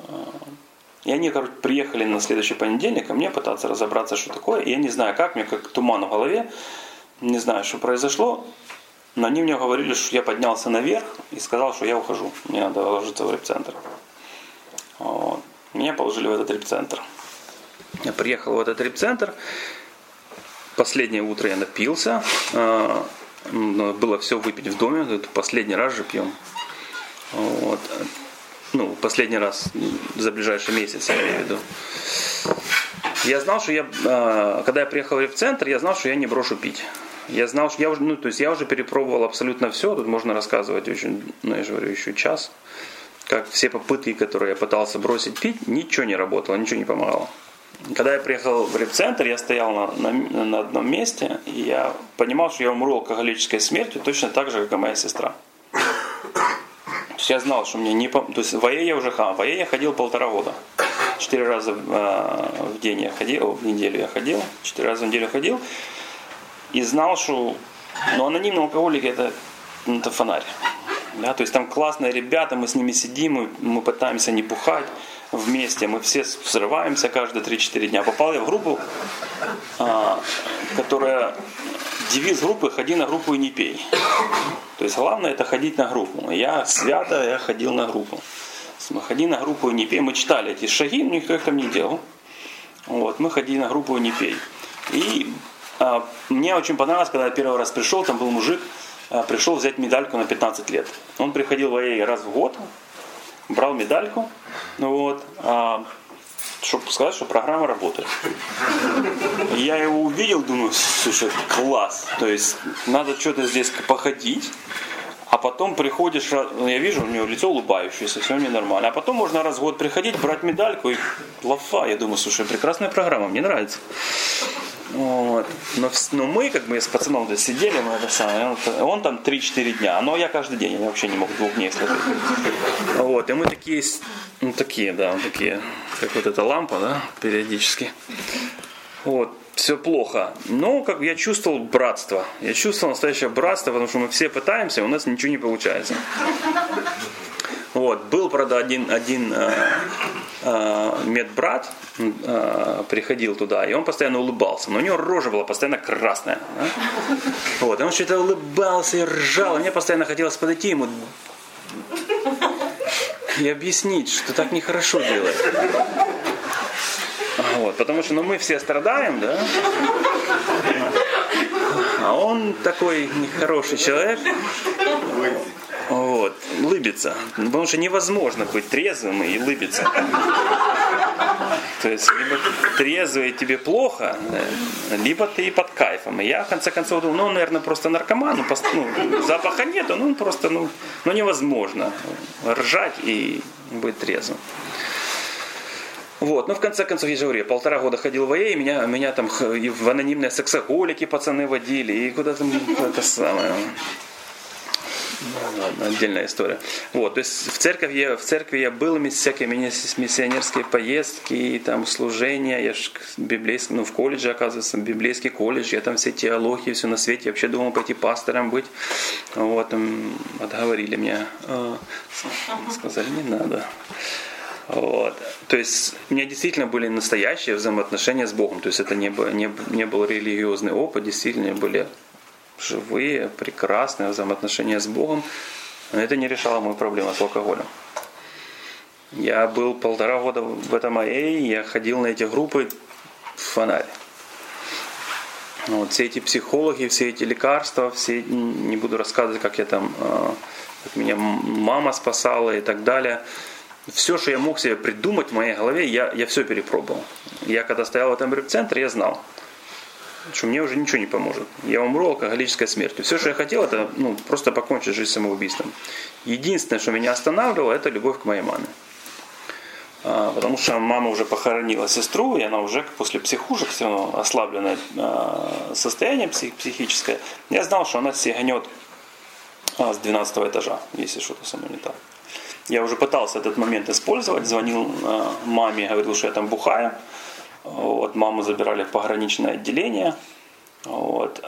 И они, короче, приехали на следующий понедельник ко мне пытаться разобраться, что такое. И я не знаю как, мне как туман в голове. Не знаю, что произошло. Но они мне говорили, что я поднялся наверх и сказал, что я ухожу. Мне надо ложиться в репцентр. Вот. Меня положили в этот репцентр. Я приехал в этот репцентр. Последнее утро я напился. Было все выпить в доме. Это последний раз же пьем. Вот. Ну, последний раз за ближайший месяц, я имею в виду. Я знал, что когда я приехал в репцентр, я знал, что я не брошу пить. Я знал, что я уже перепробовал абсолютно все. Тут можно рассказывать очень, я же говорю, еще час. Как все попытки, которые я пытался бросить пить, ничего не работало, ничего не помогало. Когда я приехал в репцентр, я стоял на одном месте, и я понимал, что я умру алкоголической смертью точно так же, как и моя сестра. То есть я знал, что мне не... То есть в АЕ я уже ходил. В АЕ я ходил 1,5 года. 4 раза в день я ходил, в неделю я ходил, 4 раза в неделю ходил. И знал, что анонимные алкоголики это фонарь. Да? То есть там классные ребята, мы с ними сидим, мы пытаемся не бухать вместе, мы все взрываемся каждые 3-4 дня. Попал я в группу, которая... Девиз группы «Ходи на группу и не пей». То есть главное это ходить на группу. Я ходил на группу. Ходи на группу и не пей. Мы читали эти шаги, но никто их там не делал. Вот, мы ходили на группу и не пей. И мне очень понравилось, когда я первый раз пришел, там был мужик, пришел взять медальку на 15 лет. Он приходил в АЭ раз в год, брал медальку, вот, чтобы сказать, что программа работает. Я его увидел, думаю, слушай, класс. То есть надо что-то здесь походить. А потом приходишь, я вижу, у него лицо улыбающееся, все ненормально. А потом можно раз в год приходить, брать медальку и лафа. Я думаю, слушай, прекрасная программа, мне нравится. Вот. Но мы, как бы с пацаном здесь сидели, мы это самое, он там 3-4 дня, но я каждый день, я вообще не мог 2 дней сложить. Вот. И мы такие, такие, как вот эта лампа, да, периодически. Вот. Все плохо. Но как я чувствовал братство. Я чувствовал настоящее братство, потому что мы все пытаемся, у нас ничего не получается. Вот. Был, правда, один медбрат, приходил туда, и он постоянно улыбался. Но у него рожа была постоянно красная. Да? Вот. И он что-то улыбался и ржал. И мне постоянно хотелось подойти ему и объяснить, что так нехорошо делать. Вот, потому что мы все страдаем, да? А он такой нехороший человек. Вот, улыбится. Потому что невозможно быть трезвым и улыбиться. То есть, либо трезвый и тебе плохо, либо ты под кайфом. И я, в конце концов, думал, он, наверное, просто наркоман. Запаха нету, он просто, невозможно ржать и быть трезвым. Вот, в конце концов, я же говорю, я 1,5 года ходил в АЭ, и меня там и в анонимные сексоголики пацаны водили, и куда-то это самое. Ладно, отдельная история. Вот, то есть в церкви я был, всякие миссионерские поездки, там служения, я ж библейский, в колледже, оказывается, библейский колледж, я там все теологии, все на свете, я вообще думал пойти пастором быть. Вот, отговорили меня, сказали, не надо. Вот. То есть у меня действительно были настоящие взаимоотношения с Богом. То есть это не был религиозный опыт, действительно были живые, прекрасные взаимоотношения с Богом. Но это не решало мою проблему с алкоголем. Я был 1,5 года в этом АЭ, я ходил на эти группы в фонарь. Вот. Все эти психологи, все эти лекарства, не буду рассказывать, как меня мама спасала и так далее. Все, что я мог себе придумать в моей голове, я все перепробовал. Я когда стоял в этом реп-центре, я знал, что мне уже ничего не поможет. Я умру алкоголической смертью. Все, что я хотел, это просто покончить жизнь самоубийством. Единственное, что меня останавливало, это любовь к моей маме. Потому что мама уже похоронила сестру, и она уже после психушек, все равно ослабленное состояние психическое. Я знал, что она сиганет с 12 этажа, если что-то со мной не так. Я уже пытался этот момент использовать, звонил маме, говорил, что я там бухаю. Вот, маму забирали в пограничное отделение. Вот.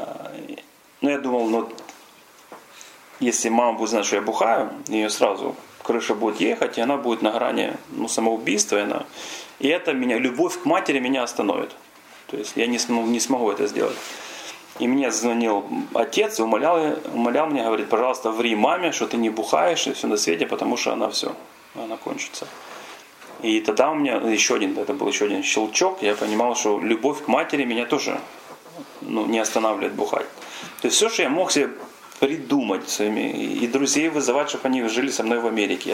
Я думал, если мама будет знать, что я бухаю, ее сразу крыша будет ехать, и она будет на грани самоубийства. И это любовь к матери меня остановит. То есть я не смогу это сделать. И мне звонил отец и умолял меня, говорит, пожалуйста, ври маме, что ты не бухаешь и все на свете, потому что она кончится. И тогда у меня это был еще один щелчок, я понимал, что любовь к матери меня тоже не останавливает бухать. То есть все, что я мог себе придумать своими, и друзей вызывать, чтобы они жили со мной в Америке.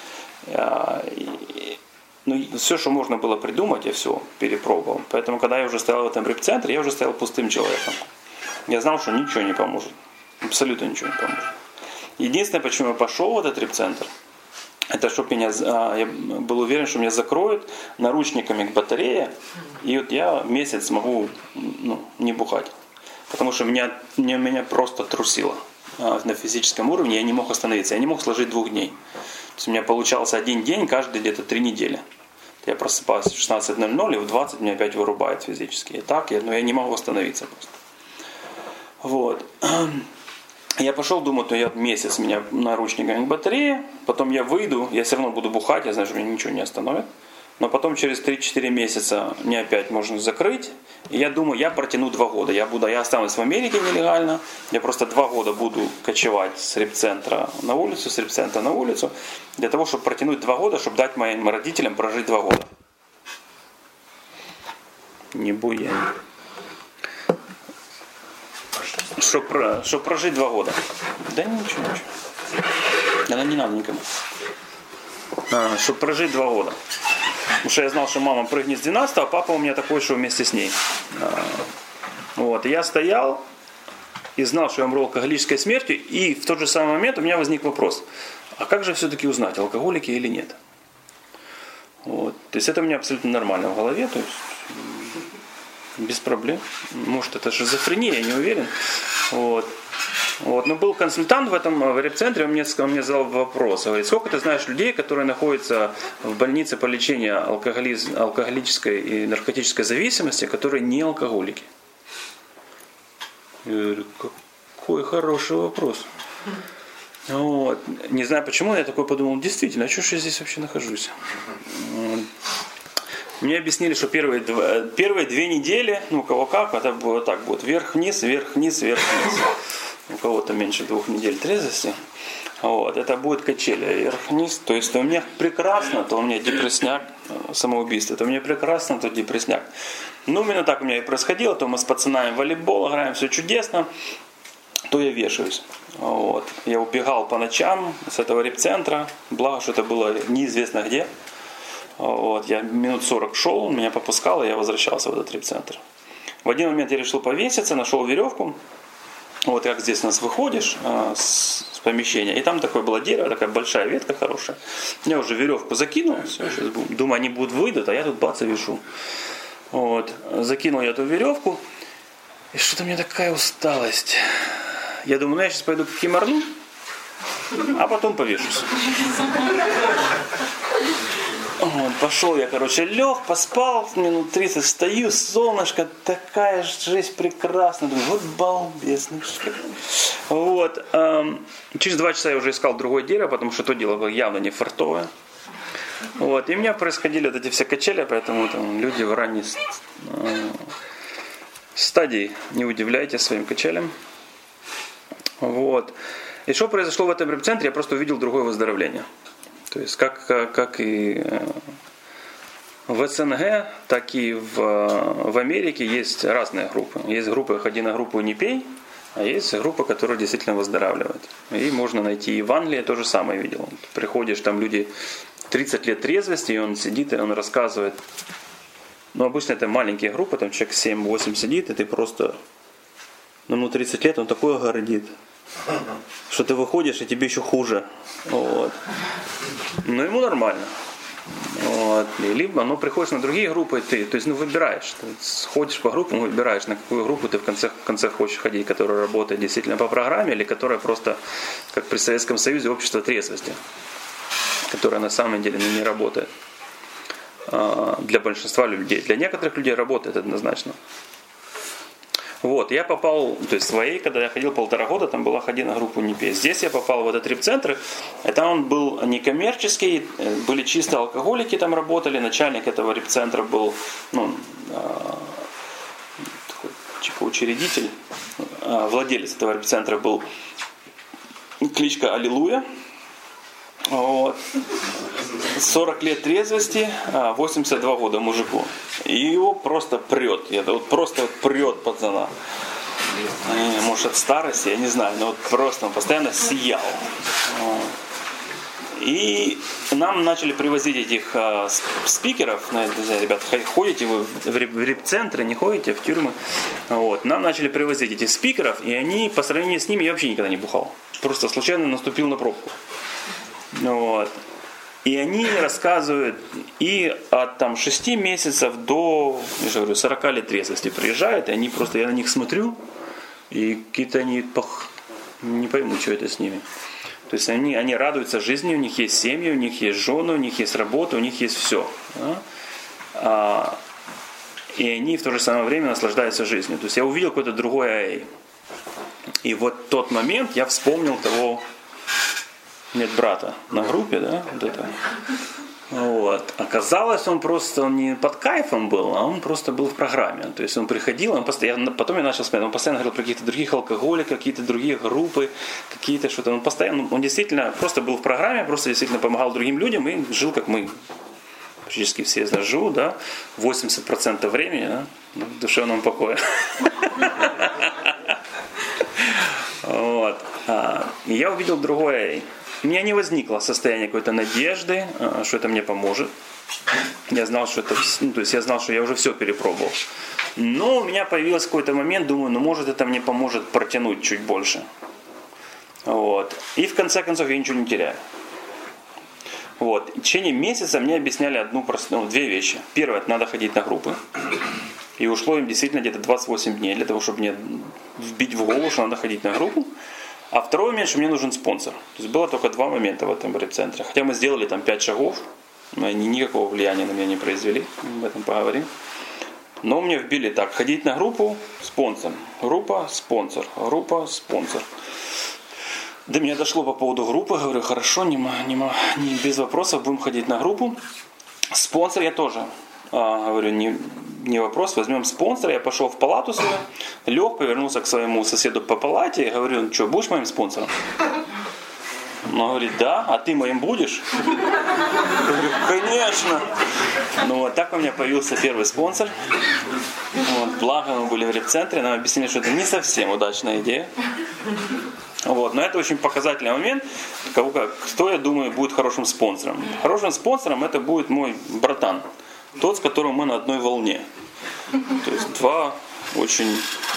Все, что можно было придумать, я все перепробовал. Поэтому, когда я уже стоял в этом реп-центре, я уже стоял пустым человеком. Я знал, что ничего не поможет. Абсолютно ничего не поможет. Единственное, почему я пошел в этот реп-центр, это чтобы я был уверен, что меня закроют наручниками к батарее, и вот я месяц смогу не бухать. Потому что меня просто трусило на физическом уровне, я не мог остановиться, я не мог сложить 2 дней. То есть у меня получался один день каждые где-то 3 недели. Я просыпаюсь в 16:00, и в 20 меня опять вырубает физически. И так я не могу остановиться просто. Вот. Я пошел, думаю, я месяц меня наручниками к батарее, потом я выйду, я все равно буду бухать, я знаю, что меня ничего не остановит. Но потом через 3-4 месяца меня опять можно закрыть. И я думаю, я протяну 2 года. Я останусь в Америке нелегально. Я просто 2 года буду кочевать с реп-центра на улицу, с реп-центра на улицу. Для того, чтобы протянуть 2 года, чтобы дать моим родителям прожить 2 года. Не буя. Чтобы прожить 2 года. Да ничего. Она не надо никому. Чтобы прожить 2 года. Потому что я знал, что мама прыгнет с 12, а папа у меня такой, что вместе с ней. Вот. И я стоял, и знал, что я умру алкоголической смертью, и в тот же самый момент у меня возник вопрос, а как же все-таки узнать, алкоголики или нет? Вот. То есть это у меня абсолютно нормально в голове, то есть без проблем. Может, это шизофрения, я не уверен. Вот. Но был консультант в этом репцентре, он мне задал вопрос. Говорит, сколько ты знаешь людей, которые находятся в больнице по лечению алкоголической и наркотической зависимости, которые не алкоголики? Я говорю, какой хороший вопрос. Вот. Не знаю почему, я такой подумал, действительно, а что ж я здесь вообще нахожусь? Мне объяснили, что первые 2 недели, у кого как, это вот так будет, вверх-вниз, вверх-вниз, вверх-вниз. У кого-то меньше 2 недель трезвости. Вот, это будет качели вверх-вниз. То есть, то у меня прекрасно, то у меня депрессняк, самоубийство. То у меня прекрасно, то депрессняк. Именно так у меня и происходило. То мы с пацанами в волейбол играем, все чудесно. То я вешаюсь. Вот. Я убегал по ночам с этого репцентра. Благо, что это было неизвестно где. Вот. Я минут 40 шел, меня попускало, и я возвращался в этот репцентр. В один момент я решил повеситься, нашел веревку. Вот как здесь нас выходишь с помещения, и там такое было дерево, такая большая ветка хорошая. Я уже веревку закинул, все, сейчас думаю, они выйдут, а я тут бац и вешу. Вот. Закинул я эту веревку, и что-то у меня такая усталость. Я думаю, я сейчас пойду киморну, а потом повешусь. Вот, пошел я, лег, поспал, минут 30 встаю, солнышко, такая жизнь прекрасная. Думаю, вот балбесный. Вот. Через 2 часа я уже искал другое дерево, потому что то дело было явно не фартовое. Вот. И у меня происходили вот эти все качели, поэтому там, люди в ранней стадии не удивляйтесь своим качелям. Вот. И что произошло в этом репцентре, я просто увидел другое выздоровление. То есть как и в СНГ, так и в Америке есть разные группы. Есть группы «Ходи на группу, не пей», а есть группа, которая действительно выздоравливает. И можно найти и в Англии, то же самое видел. Приходишь, там люди 30 лет трезвости, и он сидит, и он рассказывает. Обычно это маленькие группы, там человек 7-8 сидит, и ты просто... 30 лет он такое гордит, что ты выходишь, и тебе еще хуже. Вот. Но ему нормально. Вот. Либо приходишь на другие группы, ты выбираешь. Ты ходишь по группам, выбираешь, на какую группу ты в конце хочешь ходить, которая работает действительно по программе, или которая просто, как при Советском Союзе, общество трезвости, которое на самом деле не работает. Для большинства людей. Для некоторых людей работает однозначно. Вот, я попал, то есть своей, когда я ходил 1,5 года, там была «Ходи на группу, не пей». Здесь я попал в этот репцентр, это он был некоммерческий, были чисто алкоголики там работали, начальник этого репцентра был, типа учредитель, владелец этого репцентра был, кличка Аллилуйя. Вот. 40 лет трезвости, 82 года мужику. И его просто прет. Просто прет пацана. Может от старости, я не знаю, но просто он постоянно сиял. И нам начали привозить этих спикеров. Ребят, ходите вы в репцентры, не ходите в тюрьмы. Вот. Нам начали привозить этих спикеров, и они, по сравнению с ними, я вообще никогда не бухал. Просто случайно наступил на пробку. Вот. И они рассказывают и от 6 месяцев до, я же говорю, 40 лет трезвости приезжают, и они просто, я на них смотрю, и какие-то они, не пойму, что это с ними. То есть они радуются жизни, у них есть семьи, у них есть жены, у них есть работа, у них есть все. И они в то же самое время наслаждаются жизнью. То есть я увидел какой-то другой АЭ. И вот в тот момент я вспомнил того медбрата на группе, да, вот это. Вот. Оказалось, он не под кайфом был, а он просто был в программе. То есть он приходил, потом я начал смотреть, он постоянно говорил про каких-то других алкоголиков, какие-то другие группы, какие-то что-то. Он действительно просто был в программе, просто действительно помогал другим людям и жил, как мы практически все здесь живут, да, 80% времени, да, в душевном покое. Вот. И я увидел другое. У меня не возникло состояние какой-то надежды, что это мне поможет. Я знал, что это, ну, то есть я знал, что я уже все перепробовал. Но у меня появился какой-то момент, думаю, ну может это мне поможет протянуть чуть больше. Вот. И в конце концов я ничего не теряю. Вот. В течение месяца мне объясняли две вещи. Первое, это надо ходить на группы. И ушло им действительно где-то 28 дней для того, чтобы мне вбить в голову, что надо ходить на группу. А второй момент, что мне нужен спонсор. То есть было только 2 момента в этом репцентре. Хотя мы сделали там 5 шагов, но они никакого влияния на меня не произвели. Об этом поговорим. Но мне вбили так: ходить на группу, спонсор. Группа, спонсор. Группа, спонсор. До меня дошло по поводу группы. Говорю, хорошо, без вопросов, будем ходить на группу. Спонсор я тоже. Говорю, не вопрос, возьмем спонсора. Я пошел в палату свою, лег, повернулся к своему соседу по палате и говорю, ну что, будешь моим спонсором? Он говорит, да, а ты моим будешь? Я говорю, конечно. Ну вот так у меня появился первый спонсор. Вот, благо мы были в репцентре, нам объяснили, что это не совсем удачная идея. Вот, но это очень показательный момент, кто, я думаю, будет хорошим спонсором. Хорошим спонсором это будет мой братан, тот, с которым мы на одной волне. То есть 2 очень...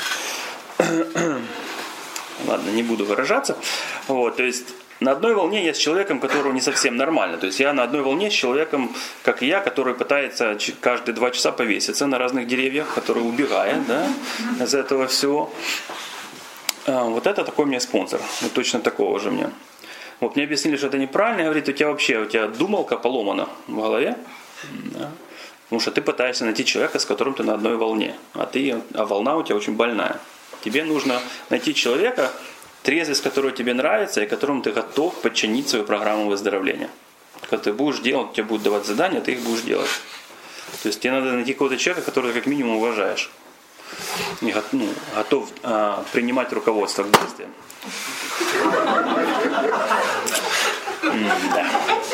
Ладно, не буду выражаться. Вот, то есть на одной волне я с человеком, которого не совсем нормально. То есть я на одной волне с человеком, как и я, который пытается каждые 2 часа повеситься на разных деревьях, который убегает, да, из этого всего. Вот это такой у меня спонсор. Вот точно такого же мне. Вот мне объяснили, что это неправильно. Говорит, у тебя думалка поломана в голове. Да. Потому что ты пытаешься найти человека, с которым ты на одной волне. А волна у тебя очень больная. Тебе нужно найти человека, трезвость которого тебе нравится, и которому ты готов подчинить свою программу выздоровления. Когда ты будешь делать, тебе будут давать задания, ты их будешь делать. То есть тебе надо найти какого-то человека, которого ты как минимум уважаешь. И готов принимать руководство к действиям. Да.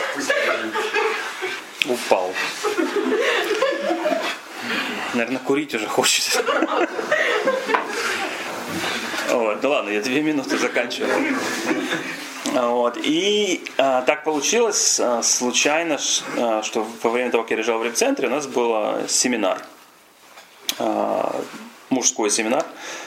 Упал. Наверное, курить уже хочется. Вот, да ладно, я 2 минуты заканчиваю. Вот. И так получилось случайно, что во время того, как я лежал в репцентре, у нас был семинар. Мужской семинар.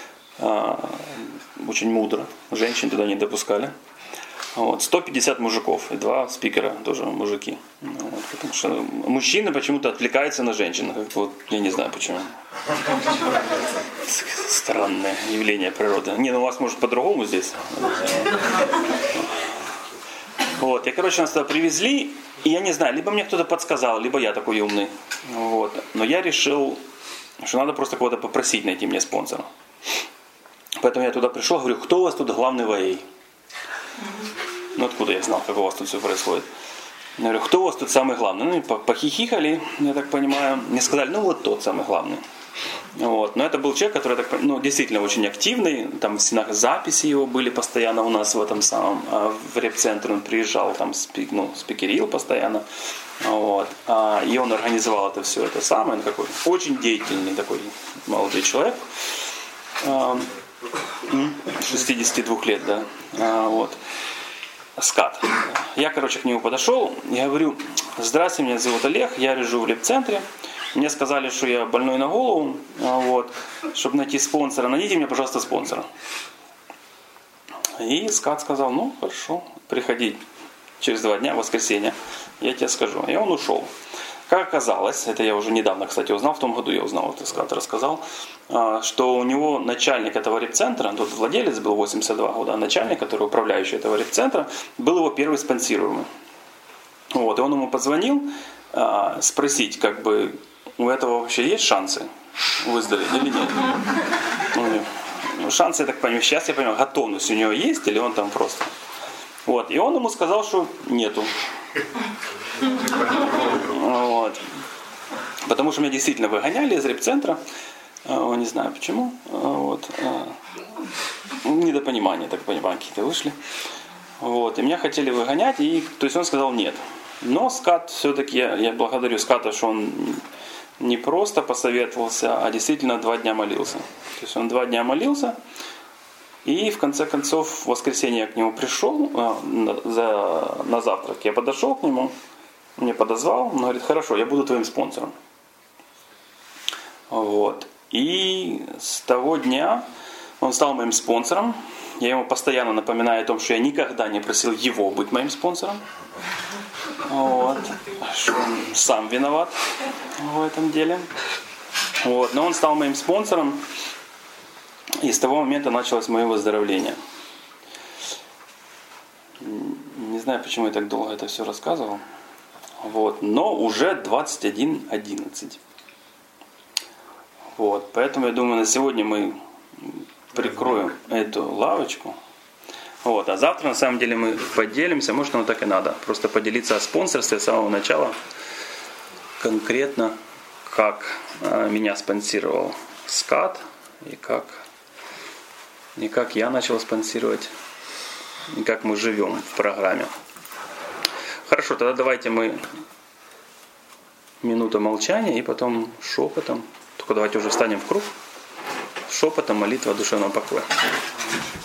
Очень мудро. Женщин туда не допускали. Вот. 150 мужиков и 2 спикера, тоже мужики. Вот. Потому что мужчины почему-то отвлекаются на женщин. Вот, я не знаю почему. Странное явление природы. Не, ну у вас может по-другому здесь. Вот. И, короче, нас туда привезли. И я не знаю, либо мне кто-то подсказал, либо я такой умный. Вот. Но я решил, что надо просто кого-то попросить найти мне спонсора. Поэтому я туда пришел, говорю, кто у вас тут главный ВАЭ? Ну откуда я знал, как у вас тут все происходит? Я говорю, кто у вас тут самый главный? Ну и похихикали, я так понимаю. Мне сказали, ну вот тот самый главный. Вот. Но это был человек, который, действительно очень активный. Там в стенах записи его были постоянно у нас в этом самом, в репцентре он приезжал, там спикерил постоянно. Вот. И он организовал это все, это самое. Он такой очень деятельный такой молодой человек. 62 лет, да. Вот. Скат. Я, короче, к нему подошел, я говорю, здравствуйте, меня зовут Олег, я лежу в репцентре. Мне сказали, что я больной на голову, вот, чтобы найти спонсора, найдите мне, пожалуйста, спонсора. И Скат сказал, ну, хорошо, приходи через 2 дня, в воскресенье, я тебе скажу. И он ушел. Как оказалось, это я уже недавно, кстати, узнал, в том году я узнал, это Скат рассказал, что у него начальник этого репцентра, тот владелец был 82 года, а начальник, который управляющий этого репцентра, был его первый спонсируемый. Вот, и он ему позвонил спросить, как бы, у этого вообще есть шансы выздороветь или нет? Шансы, я так понимаю, сейчас я понимаю, готовность у него есть или он там просто... Вот, и он ему сказал, что нету. Вот. Потому что меня действительно выгоняли из репцентра. Не знаю почему. Вот. Недопонимание, так понимаю, какие-то вышли. Вот. И меня хотели выгонять, и то есть он сказал нет. Но Скат все-таки, я благодарю Ската, что он не просто посоветовался, а действительно 2 дня молился. То есть он 2 дня молился. И в конце концов в воскресенье я к нему пришел на завтрак. Я подошел к нему мне подозвал, он говорит, хорошо, я буду твоим спонсором. Вот. И с того дня он стал моим спонсором. Я ему постоянно напоминаю о том, что я никогда не просил его быть моим спонсором. Вот. Что он сам виноват в этом деле. Вот. Но он стал моим спонсором. И с того момента началось мое выздоровление. Не знаю, почему я так долго это все рассказывал. Вот. Но уже 21:11. Вот. Поэтому я думаю, на сегодня мы прикроем эту лавочку. Вот. А завтра на самом деле мы поделимся, может оно так и надо. Просто поделиться о спонсорстве с самого начала. Конкретно, как меня спонсировал СКАД и как я начал спонсировать, и как мы живем в программе. Хорошо, тогда давайте мы минуту молчания и потом шепотом. Только давайте уже встанем в круг. Шепотом молитва душевного покоя.